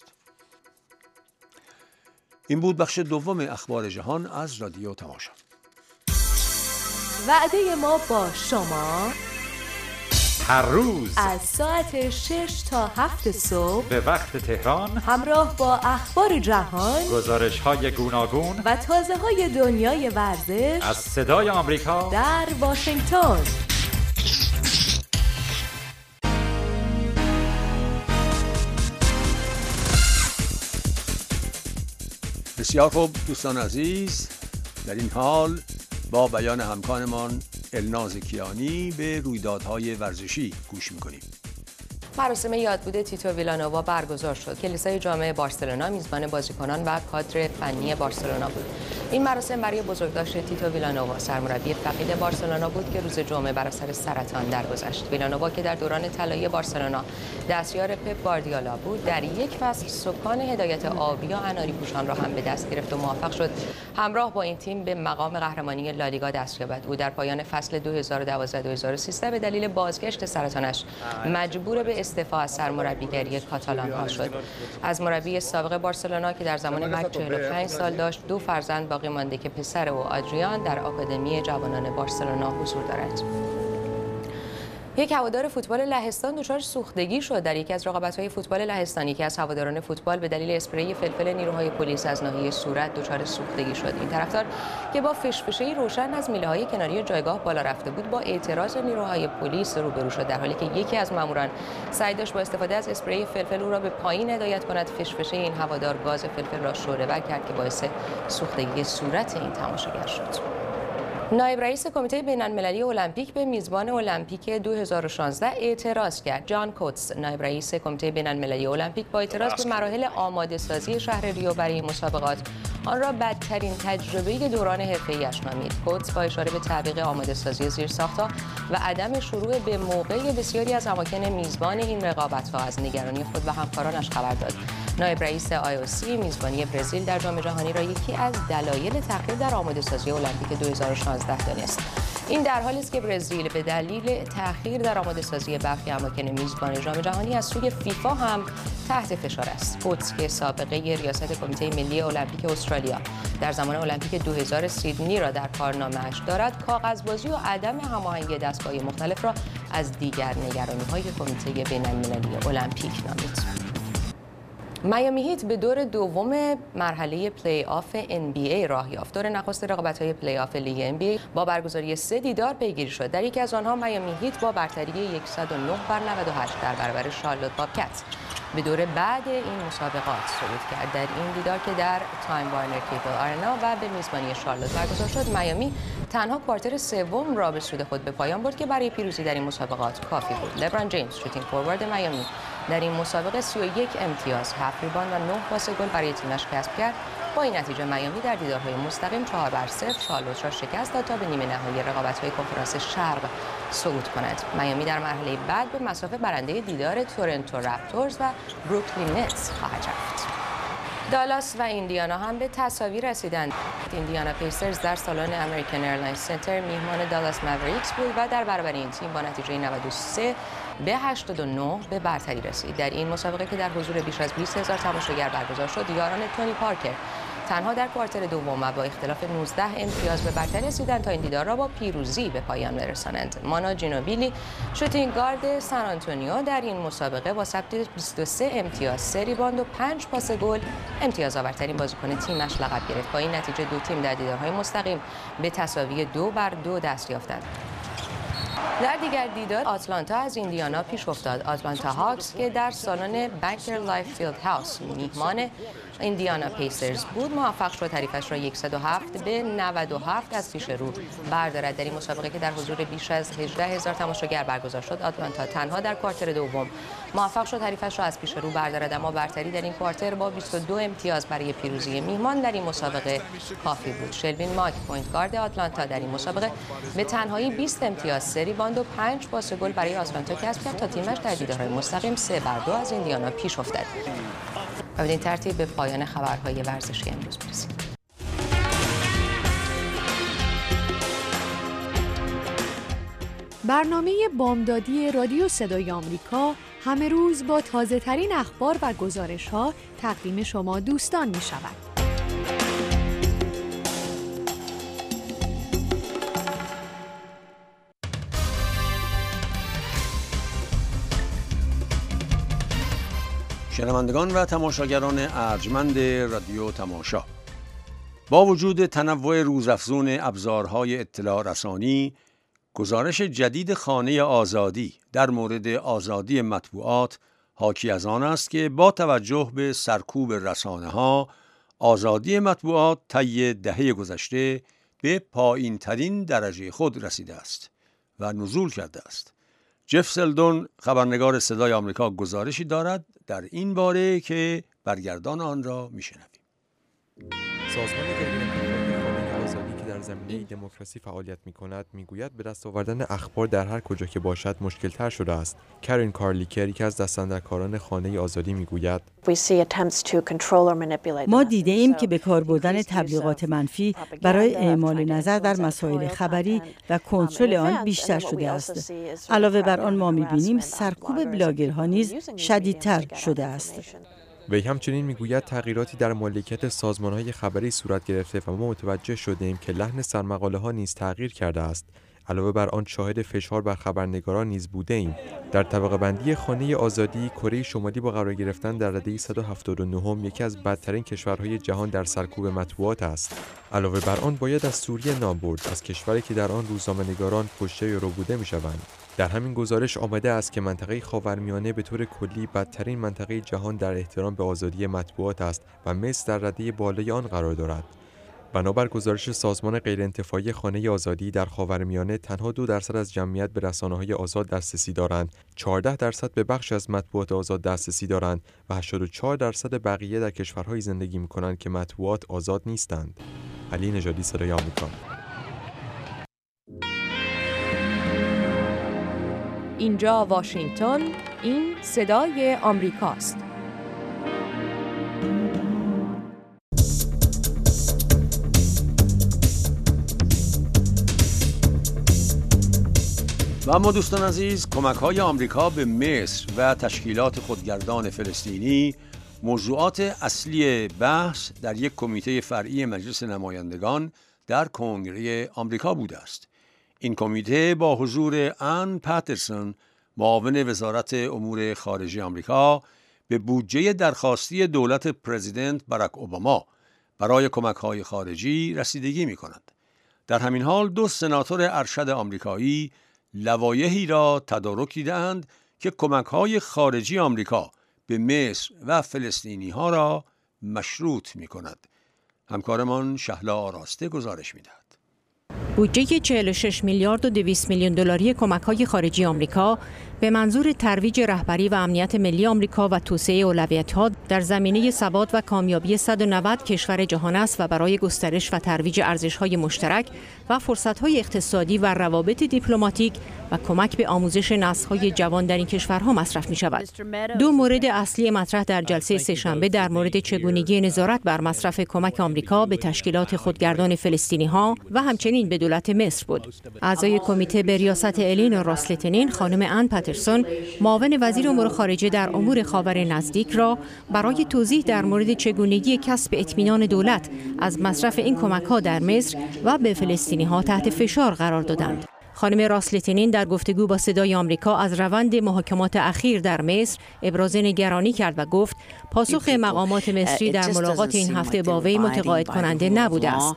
Speaker 1: این بود بخش دوم اخبار جهان از رادیو تماشا.
Speaker 5: وعده ما با شما
Speaker 13: هر روز
Speaker 5: از ساعت 6 تا 7 صبح
Speaker 13: به وقت تهران
Speaker 5: همراه با اخبار جهان،
Speaker 13: گزارش‌های گوناگون
Speaker 5: و تازه‌های دنیای ورزش
Speaker 13: از صدای آمریکا
Speaker 5: در واشنگتن.
Speaker 1: بسیار خوب دوستان عزیز، در این حال با بیان همکارمان الناز کیانی به رویدادهای ورزشی گوش میکنیم.
Speaker 14: مراسم یادبود تیتو ویلانووا برگزار شد. کلیسای جامع بارسلونا میزبان بازیکنان و کادر فنی بارسلونا بود. این مراسم برای بزرگداشت تیتو ویلانووا سرمربی فقید بارسلونا بود که روز جمعه بر اثر سرطان درگذشت. ویلانووا که در دوران طلایی بارسلونا دستیار پپ گواردیولا بود، در یک فصل سکان هدایت آبی و اناری پوشان را هم به دست گرفت و موفق شد همراه با این تیم به مقام قهرمانی لالیگا دست یابد. او در پایان فصل 2012-2013 به دلیل بازگشت سرطانش مجبور به استعفا از سرمربیگری کاتالان‌ها شد. از مربی سابق بارسلونا که در زمان مرگ 45 سال داشت، دو فرزند باقی مانده که پسر او آدریان در آکادمی جوانان بارسلونا حضور دارد. یک هوادار فوتبال لهستان دچار سوختگی شد. در یکی از رقابت‌های فوتبال لهستانی که از هواداران فوتبال به دلیل اسپری فلفل نیروهای پلیس از ناحیه صورت دچار سوختگی شد. این طرفدار که با فشفشه‌ای روشن از میله‌های کناری جایگاه بالا رفته بود، با اعتراض نیروهای پلیس روبرو شد، در حالی که یکی از ماموران سعی داشت با استفاده از اسپری فلفل او را به پایین هدایت کند. فشفشه این هوادار گاز فلفل را شعله‌ور کرد که باعث سوختگی صورت این تماشاگر شد. نایب رئیس کمیته بین‌المللی المپیک به میزبان المپیک 2016 اعتراض کرد. جان کوتس، نایب رئیس کمیته بین‌المللی المپیک، با اعتراض به مراحل آماده‌سازی شهر ریو برای مسابقات آن را بدترین تجربه دوران حرفه‌ای‌اش نامید. کوتس با اشاره به تعویق آماده‌سازی زیرساخت‌ها و عدم شروع به موقع بسیاری از اماکن میزبان این رقابت‌ها از نگرانی خود و همکارانش خبر داد. نایب رئیس IOC میزبانی برزیل در جام جهانی را یکی از دلایل تأخیر در آماده‌سازی المپیک 2016 دانست. این در حالی است که برزیل به دلیل تأخیر در آماده‌سازی برخی اماکن میزبان جام جهانی از سوی فیفا هم تحت فشار است. کوتس که سابقه ریاست کمیته ملی المپیک استرالیا در زمان المپیک 2000 سیدنی را در کارنامه‌اش دارد، کاغذبازی و عدم هماهنگی دستگاه‌های مختلف را از دیگر نگرانی‌های کمیته بین‌المللی المپیک نامید. میامی هیت به دور دوم مرحله پلی آف NBA راه یافت. دور نخست رقابت‌های پلی آف لیگ NBA با برگزاری 3 دیدار پیگیری شد. در یکی از آنها میامی هیت با برتری 109 بر 98 در برابر شارلوت بابکتس به دور بعد این مسابقات صعود کرد. در این دیدار که در تایم وارنر کیبل آرنا و به میزبانی شارلوت برگزار شد، میامی تنها کوارتر سوم را به سود خود به پایان برد که برای پیروزی در این مسابقات کافی بود. لبران جیمز، شوتینگ فوروارد میامی، در این مسابقه 31 امتیاز، 7 ریباند و 9 پاس گل برای تیمش کسب کرد. با این نتیجه میامی در دیدارهای مستقیم 4-0 شارلوت را شکست داد تا به نیمه نهایی رقابت‌های کنفرانس شرق صعود کند. میامی در مرحله بعد به مسافه برنده دیدار تورنتو رپتورز و بروکلین نتس خواهد رفت. دالاس و ایندیانا هم به تساوی رسیدند. ایندیانا پیسرز در سالن امریکن ایرلاینز سنتر میهمان دالاس موریکس بود و در برابر این تیم با نتیجه 93 به 89 به برتری رسید. در این مسابقه که در حضور بیش از 20,000 تماشاگر برگزار شد، یاران تونی پارکر تنها در کوارتر دوم و با اختلاف 19 امتیاز به برتری رسیدند تا این دیدار را با پیروزی به پایان برسانند. مانو جینوبیلی، شوتینگ گارد سان آنتونیو، در این مسابقه با ثبت 23 امتیاز، 3 ریباند و 5 پاس گل امتیاز آورترین بازیکن تیمش لقب گرفت. با این نتیجه دو تیم در دیدارهای مستقیم به تساوی 2-2 دست یافتند. در دیگر دیدار آتلانتا از ایندیانا پیش افتاد. آتلانتا هاکس که در سالن بانکر لایف فیلد هاوس میهمان ایندیانا پیسرز بود، موفق شد حریفش را 107 به 97 از پیش رو بردارد. در این مسابقه که در حضور بیش از 18,000 تماشاگر برگزار شد، آتلانتا تنها در کوارتر دوم موفق شد حریفش را از پیش رو بردارد، اما برتری در این کوارتر با 22 امتیاز برای پیروزی میهمان در این مسابقه کافی بود. شلوین ماک، پوینت گارد آتلانتا، در این مسابقه به تنهایی 20 امتیاز، 3 ریباند و 5 پاس گل برای آتلانتا کسب کرد تا تیمش در دیدارهای مستقیم 3-2 از ایندیانا پیش افتاد. و بدین ترتیب به پایان خبرهای ورزشی امروز برسید.
Speaker 15: برنامه بامدادی رادیو صدای آمریکا همه روز با تازه ترین اخبار و گزارش ها تقدیم شما دوستان می شود.
Speaker 1: شنوندگان و تماشاگران ارجمند رادیو تماشا، با وجود تنوع روزافزون ابزارهای اطلاع رسانی، گزارش جدید خانه آزادی در مورد آزادی مطبوعات حاکی از آن است که با توجه به سرکوب رسانه‌ها، آزادی مطبوعات طی دهه گذشته به پایین‌ترین درجه خود رسیده است و نزول کرده است. جف سلدون خبرنگار صدای آمریکا گزارشی دارد در این باره که برگردان آن را میشنویم.
Speaker 4: سازمان غیرانتفاعی خانه آزادی که در زمینه دموکراسی فعالیت می‌کند میگوید به دست آوردن اخبار در هر کجا که باشد مشکل‌تر شده است. کرین کارلیکر که از دستاندرکاران خانه آزادی میگوید
Speaker 16: ما دیده ایم که به کار بردن تبلیغات منفی برای اعمال نظر در مسائل خبری و کنترل آن بیشتر شده است. علاوه بر آن ما می‌بینیم سرکوب بلاگرها نیز شدیدتر شده است.
Speaker 4: وی همچنین میگوید تغییراتی در مالکیت سازمان‌های خبری صورت گرفته و ما متوجه شدیم که لحن سرمقاله‌ها نیز تغییر کرده است. علاوه بر آن شاهد فشار بر خبرنگاران نیز بوده ایم. در طبقه بندی خانه آزادی، کره شمالی با قرار گرفتن در رده 179 یکی از بدترین کشورهای جهان در سرکوب مطبوعات است. علاوه بر آن باید از سوریه نام برد، از کشوری که در آن روزنامه‌نگاران کشته یا ربوده می‌شوند. در همین گزارش آمده است که منطقه خاورمیانه به طور کلی بدترین منطقه جهان در احترام به آزادی مطبوعات است و مصر در رده بالای آن قرار دارد. بنابر گزارش سازمان غیرانتفاعی خانه آزادی، در خاورمیانه تنها 2% از جمعیت به رسانه‌های آزاد دسترسی دارند، 14% به بخش از مطبوعات آزاد دسترسی دارند و 84% بقیه در کشورهایی زندگی می‌کنند که مطبوعات آزاد نیستند. علی نژادی، صدای آمریکا.
Speaker 5: اینجا واشنگتن، این صدای آمریکاست.
Speaker 1: و اما دوستان عزیز، کمک‌های آمریکا به مصر و تشکیلات خودگردان فلسطینی موضوعات اصلی بحث در یک کمیته فرعی مجلس نمایندگان در کنگره آمریکا بوده است. این کمیته با حضور آن پاترسون، معاون وزارت امور خارجه آمریکا، به بودجه درخواستی دولت پرزیدنت باراک اوباما برای کمک‌های خارجی رسیدگی می‌کند. در همین حال 2 سناتور ارشد آمریکایی لوایحی را تدارک دیدند که کمک‌های خارجی آمریکا به مصر و فلسطینی‌ها را مشروط می‌کند. همکارمان شهلا آراسته گزارش می‌دهد.
Speaker 17: بودجه 46 میلیارد و 200 میلیون دلاری کمک‌های خارجی آمریکا به منظور ترویج رهبری و امنیت ملی آمریکا و توسعه اولویت‌ها در زمینه ثبات و کامیابی 190 کشور جهان است و برای گسترش و ترویج ارزش‌های مشترک و فرصت‌های اقتصادی و روابط دیپلماتیک و کمک به آموزش نسل‌های جوان در این کشورها مصرف می‌شود. 2 مورد اصلی مطرح در جلسه سه‌شنبه در مورد چگونگی نظارت بر مصرف کمک آمریکا به تشکیلات خودگردان فلسطینی‌ها و همچنین به دولت مصر بود. اعضای کمیته به ریاست الین راسلتنین، خانم آن پاترسون، معاون وزیر امور خارجه در امور خاور نزدیک را برای توضیح در مورد چگونگی کسب اطمینان دولت از مصرف این کمک‌ها در مصر و به فلسطینی‌ها تحت فشار قرار دادند. خانم راسلتنین در گفتگو با صدای آمریکا از روند محاکمات اخیر در مصر ابراز نگرانی کرد و گفت پاسخ مقامات مصری در ملاقات این هفته با وی متقاعد کننده نبوده است.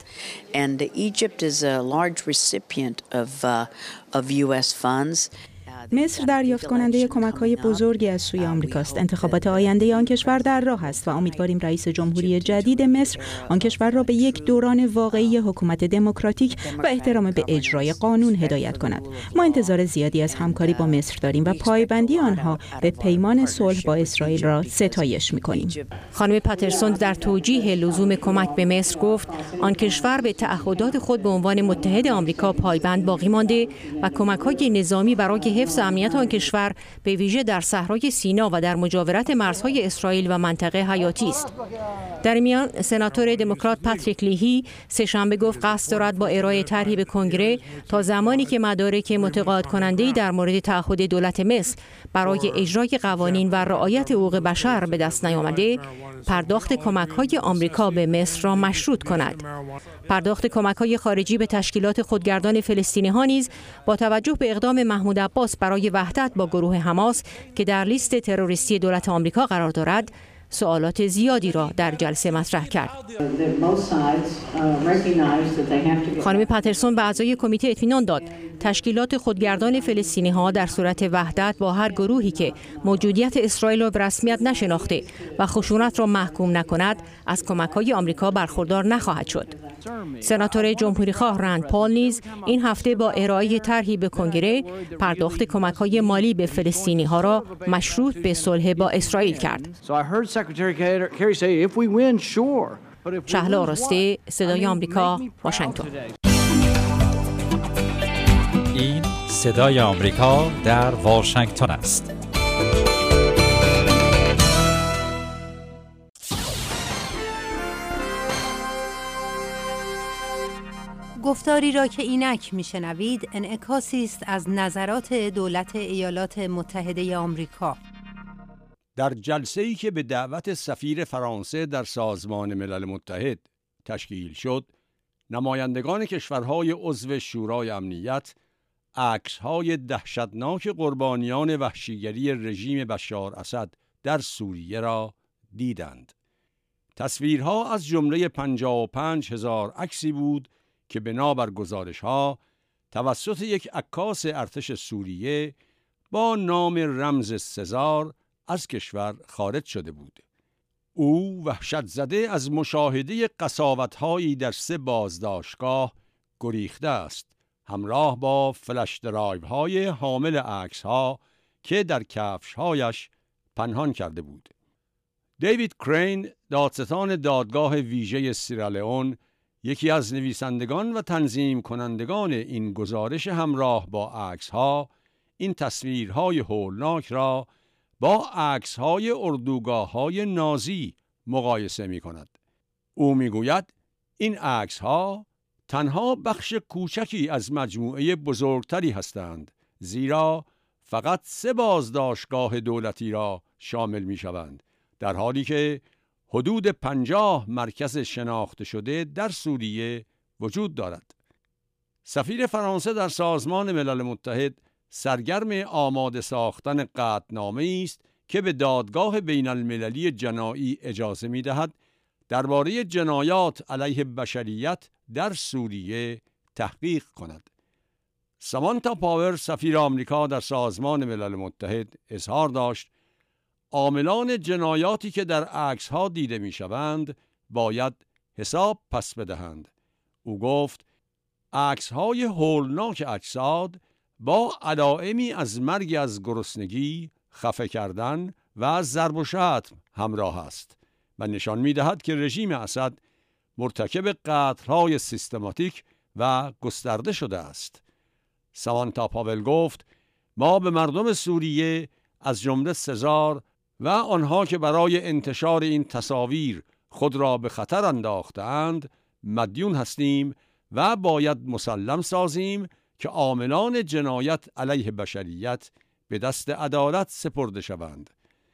Speaker 18: مصر دریافت کننده کمک‌های بزرگی از سوی آمریکاست. انتخابات آینده آن کشور در راه است و امیدواریم رئیس جمهوری جدید مصر آن کشور را به یک دوران واقعی حکومت دموکراتیک و احترام به اجرای قانون هدایت کند. ما انتظار زیادی از همکاری با مصر داریم و پایبندی آنها به پیمان صلح با اسرائیل را ستایش می‌کنیم.
Speaker 17: خانم پاترسون در توجیه لزوم کمک به مصر گفت آن کشور به تعهدات خود به عنوان متحد آمریکا پایبند باقی مانده و کمک‌های نظامی برای حفظ حفظ امنیت آن کشور به ویژه در صحرای سینا و در مجاورت مرزهای اسرائیل و منطقه حیاتی است. در میان سناتور دموکرات پاتریک لیهی سه‌شنبه گفت قصد دارد با ارائه طرحی به کنگره تا زمانی که مدارک متقاعد کننده‌ای در مورد تعهد دولت مصر برای اجرای قوانین و رعایت حقوق بشر به دست نیامده، پرداخت کمک‌های آمریکا به مصر را مشروط کند. پرداخت کمک‌های خارجی به تشکیلات خودگردان فلسطینی‌ها نیز با توجه به اقدام محمود عباس برای وحدت با گروه حماس که در لیست تروریستی دولت آمریکا قرار دارد، سوالات زیادی را در جلسه مطرح کرد. خانم پاترسون به اعضای کمیته اطمینان داد تشکیلات خودگردان فلسطینی‌ها در صورت وحدت با هر گروهی که موجودیت اسرائیل را به رسمیت نشناخته و خشونت را محکوم نکند از کمک‌های آمریکا برخوردار نخواهد شد. سناتور جمهوری‌خواه رند پال نیز این هفته با ارائه طرحی به کنگره پرداخت کمک‌های مالی به فلسطینی‌ها را مشروط به صلح با اسرائیل کرد. شهلا آراسته، صدای آمریکا، واشنگتن.
Speaker 13: این صدای آمریکا در واشنگتن است.
Speaker 19: گفتاری را که اینک میشنوید انعکاسی است از نظرات دولت ایالات متحده آمریکا.
Speaker 1: در جلسه‌ای که به دعوت سفیر فرانسه در سازمان ملل متحد تشکیل شد، نمایندگان کشورهای عضو شورای امنیت عکس‌های دهشتناک قربانیان وحشیگری رژیم بشار اسد در سوریه را دیدند. تصویرها از جمله 55,000 عکسی بود که بنابر گزارش‌ها توسط یک عکاس ارتش سوریه با نام رمز سزار از کشور خارج شده بود. او وحشت زده از مشاهده قساوت‌هایی در 3 بازداشتگاه گریخته است، همراه با فلش درایوهای حامل عکس‌ها که در کفش‌هایش پنهان کرده بود. دیوید کرین، دادستان دادگاه ویژه سیرالئون، یکی از نویسندگان و تنظیم کنندگان این گزارش همراه با عکس‌ها، این تصویرهای هولناک را با عکس‌های اردوگاه‌های نازی مقایسه می‌کند. او می‌گوید این عکس‌ها تنها بخش کوچکی از مجموعه بزرگتری هستند، زیرا فقط 3 بازداشتگاه دولتی را شامل می‌شوند، در حالی که حدود 50 مرکز شناخته شده در سوریه وجود دارد. سفیر فرانسه در سازمان ملل متحد سرگرم آماده ساختن قطعنامه‌ای است که به دادگاه بین المللی جنایی اجازه می‌دهد درباره جنایات علیه بشریت در سوریه تحقیق کند. سامانتا پاور، سفیر آمریکا در سازمان ملل متحد، اظهار داشت عاملان جنایاتی که در عکس‌ها دیده می‌شوند باید حساب پس بدهند. او گفت عکس‌های هولناک اجساد با علائمی از مرگ از گرسنگی، خفه کردن و ضرب و شتم همراه است و نشان می‌دهد که رژیم اسد مرتکب قتل‌های سیستماتیک و گسترده شده است. سامانتا پاول گفت ما به مردم سوریه از جمله سزار و آنها که برای انتشار این تصاویر خود را به خطر انداختند مدیون هستیم و باید مسلم سازیم که عاملان جنایت علیه بشریت به دست عدالت سپرده شوند.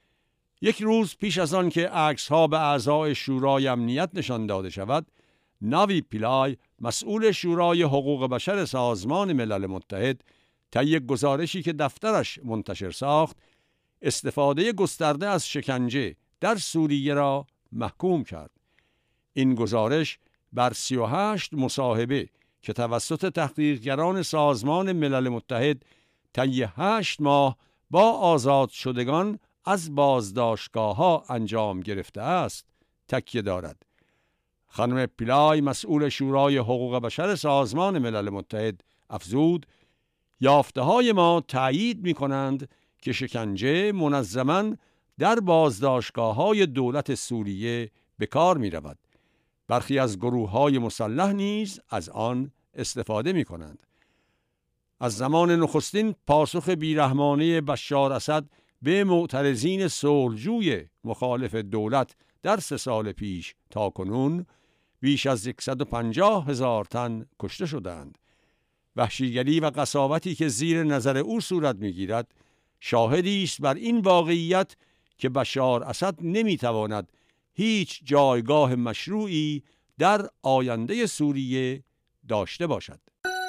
Speaker 1: 1 روز پیش از آن که عکس‌ها به اعضای شورای امنیت نشان داده شود، ناوی پیلای، مسئول شورای حقوق بشر سازمان ملل متحد، طی گزارشی که دفترش منتشر ساخت، استفاده گسترده از شکنجه در سوریه را محکوم کرد. این گزارش بر 38 مصاحبه که توسط تحقیقگران سازمان ملل متحد طی 8 ماه با آزاد شدگان از بازداشتگاه‌ها انجام گرفته است تکیه دارد. خانم پیلای، مسئول شورای حقوق بشر سازمان ملل متحد، افزود یافته‌های ما تأیید می‌کنند که شکنجه منظماً در بازداشتگاه‌های دولت سوریه به کار می‌رود. برخی از گروه‌های مسلح نیز از آن استفاده می‌کنند. از زمان نخستین پاسخ بیرحمانه بشار اسد به معترضین صلحجوی مخالف دولت در 3 سال پیش تا کنون بیش از 150,000 تن کشته شدند. وحشیگری و قساوتی که زیر نظر او صورت می‌گیرد شاهدی است بر این واقعیت که بشار اسد نمی‌تواند هیچ جایگاه مشروعی در آینده سوریه داشته باشد.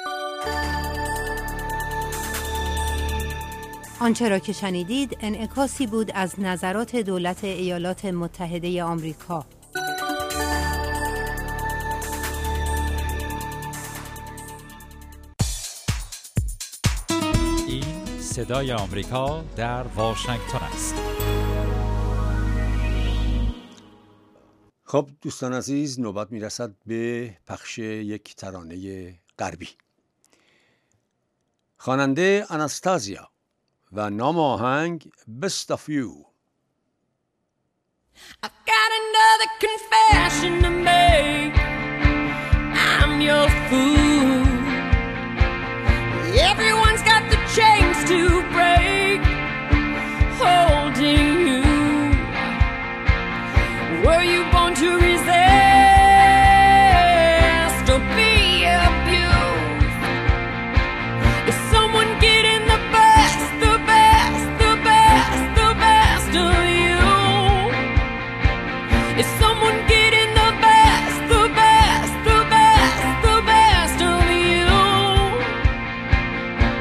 Speaker 19: آنچه را که شنیدید انعکاسی بود از نظرات دولت ایالات متحده آمریکا.
Speaker 13: این صدای آمریکا در واشنگتن است.
Speaker 1: خب دوستان عزیز، نوبت میرسد به پخش یک ترانه غربی. خواننده آناستازیا و نام آهنگ Best of You.
Speaker 12: I've got another confession to make. I'm your fool. Everyone's got the chains to break, holding you. Were you born to resist or be abused? Is someone getting the best, the best, the best, the best of you? Is someone getting the best, the best, the best, the best of you?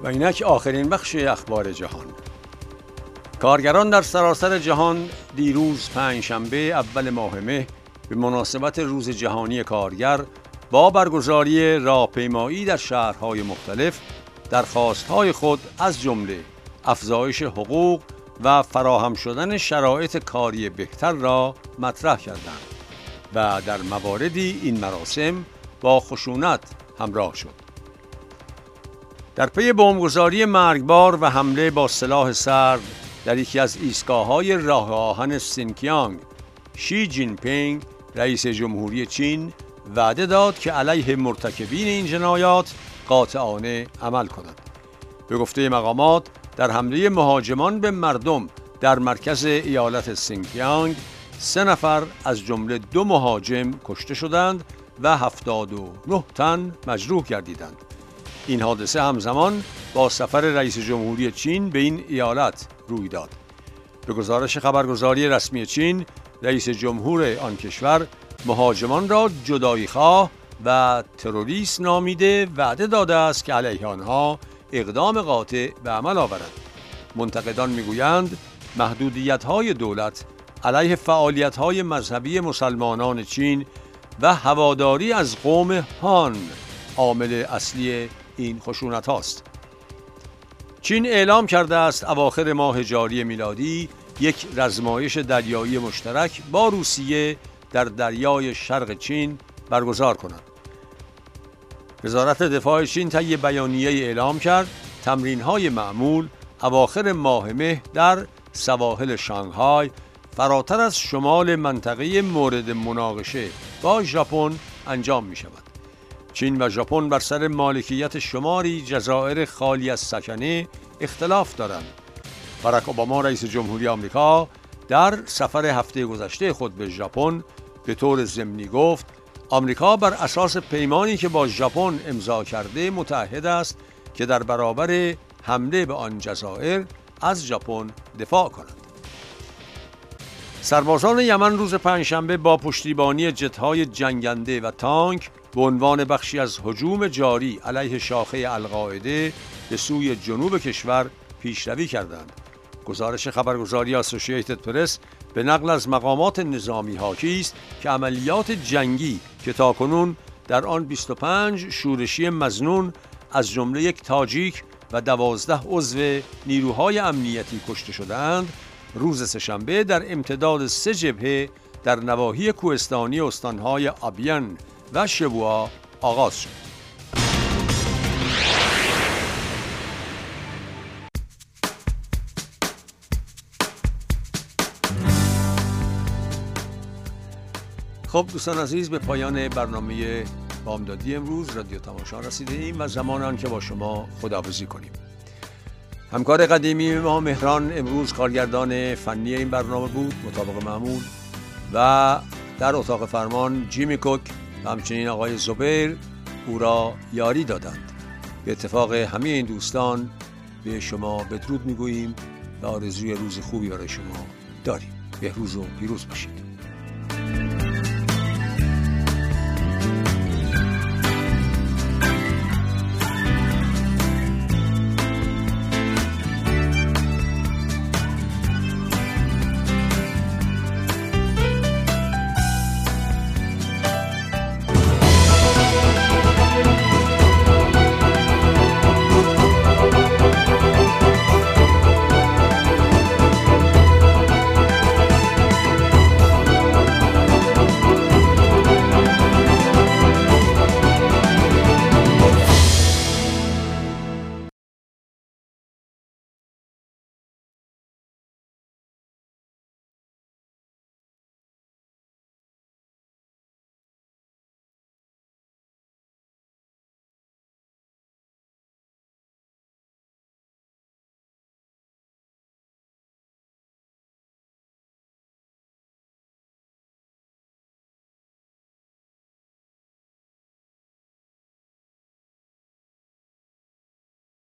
Speaker 1: و اینک آخرین بخش اخبار جهان. کارگران در سراسر جهان دیروز پنجشنبه اول ماه مه به مناسبت روز جهانی کارگر با برگزاری راهپیمایی در شهرهای مختلف درخواست‌های خود از جمله افزایش حقوق و فراهم شدن شرایط کاری بهتر را مطرح کردند و در مواردی این مراسم با خشونت همراه شد. در پی بمبگذاری مرگبار و حمله با سلاح سرد در یکی از ایستگاه‌های راه آهن سینکیانگ، شی جین پینگ رئیس جمهوری چین وعده داد که علیه مرتکبین این جنایات قاطعانه عمل کند. به گفته مقامات در حمله مهاجمان به مردم در مرکز ایالت سینکیانگ 3 نفر از جمله 2 مهاجم کشته شدند و 79 تن مجروح گردیدند. این حادثه همزمان با سفر رئیس جمهوری چین به این ایالت روی داد. به گزارش خبرگزاری رسمی چین، رئیس جمهور آن کشور مهاجمان را جدایی‌خواه و تروریست نامیده وعده داده است که علیه آنها اقدام قاطع به عمل آورد. منتقدان میگویند محدودیت‌های دولت علیه فعالیت‌های مذهبی مسلمانان چین و هواداری از قوم هان عامل اصلی این خشونت هاست. چین اعلام کرده است اواخر ماه جاری میلادی یک رزمایش دریایی مشترک با روسیه در دریای شرق چین برگزار کند. وزارت دفاع چین طی بیانیه اعلام کرد تمرین‌های معمول اواخر ماه مه در سواحل شانگهای فراتر از شمال منطقه مورد مناقشه با ژاپن انجام می شود. چین و ژاپن بر سر مالکیت شماری جزایر خالی از سکنه اختلاف دارند. باراک اوباما رئیس جمهوری آمریکا در سفر هفته گذشته خود به ژاپن به طور ضمنی گفت آمریکا بر اساس پیمانی که با ژاپن امضا کرده متعهد است که در برابر حمله به آن جزایر از ژاپن دفاع کند. سربازان یمن روز پنجشنبه با پشتیبانی جت‌های جنگنده و تانک به عنوان بخشی از هجوم جاری علیه شاخه القاعده به سوی جنوب کشور پیشروی کردند. گزارش خبرگزاری اسوسییتد پرس به نقل از مقامات نظامی حاکی است که عملیات جنگی که تاکنون در آن 25 شورشی مظنون از جمله یک تاجیک و 12 عضو نیروهای امنیتی کشته شدند، روز سه‌شنبه در امتداد 3 جبهه در نواحی کوهستانی استانهای آبیان و شبوا آغاز شد. خب دوستان عزیز، به پایان برنامه بامدادی امروز رادیو تماشا رسیده ایم و زمان آن که با شما خداحافظی کنیم. همکار قدیمی ما مهران امروز کارگردان فنی این برنامه بود مطابق معمول و در اتاق فرمان جیمی کوک و همچنین آقای زبیر او را یاری دادند. به اتفاق همه این دوستان به شما بدرود میگوییم و آرزوی روز خوبی برای شما داریم. بهروز و پیروز باشید.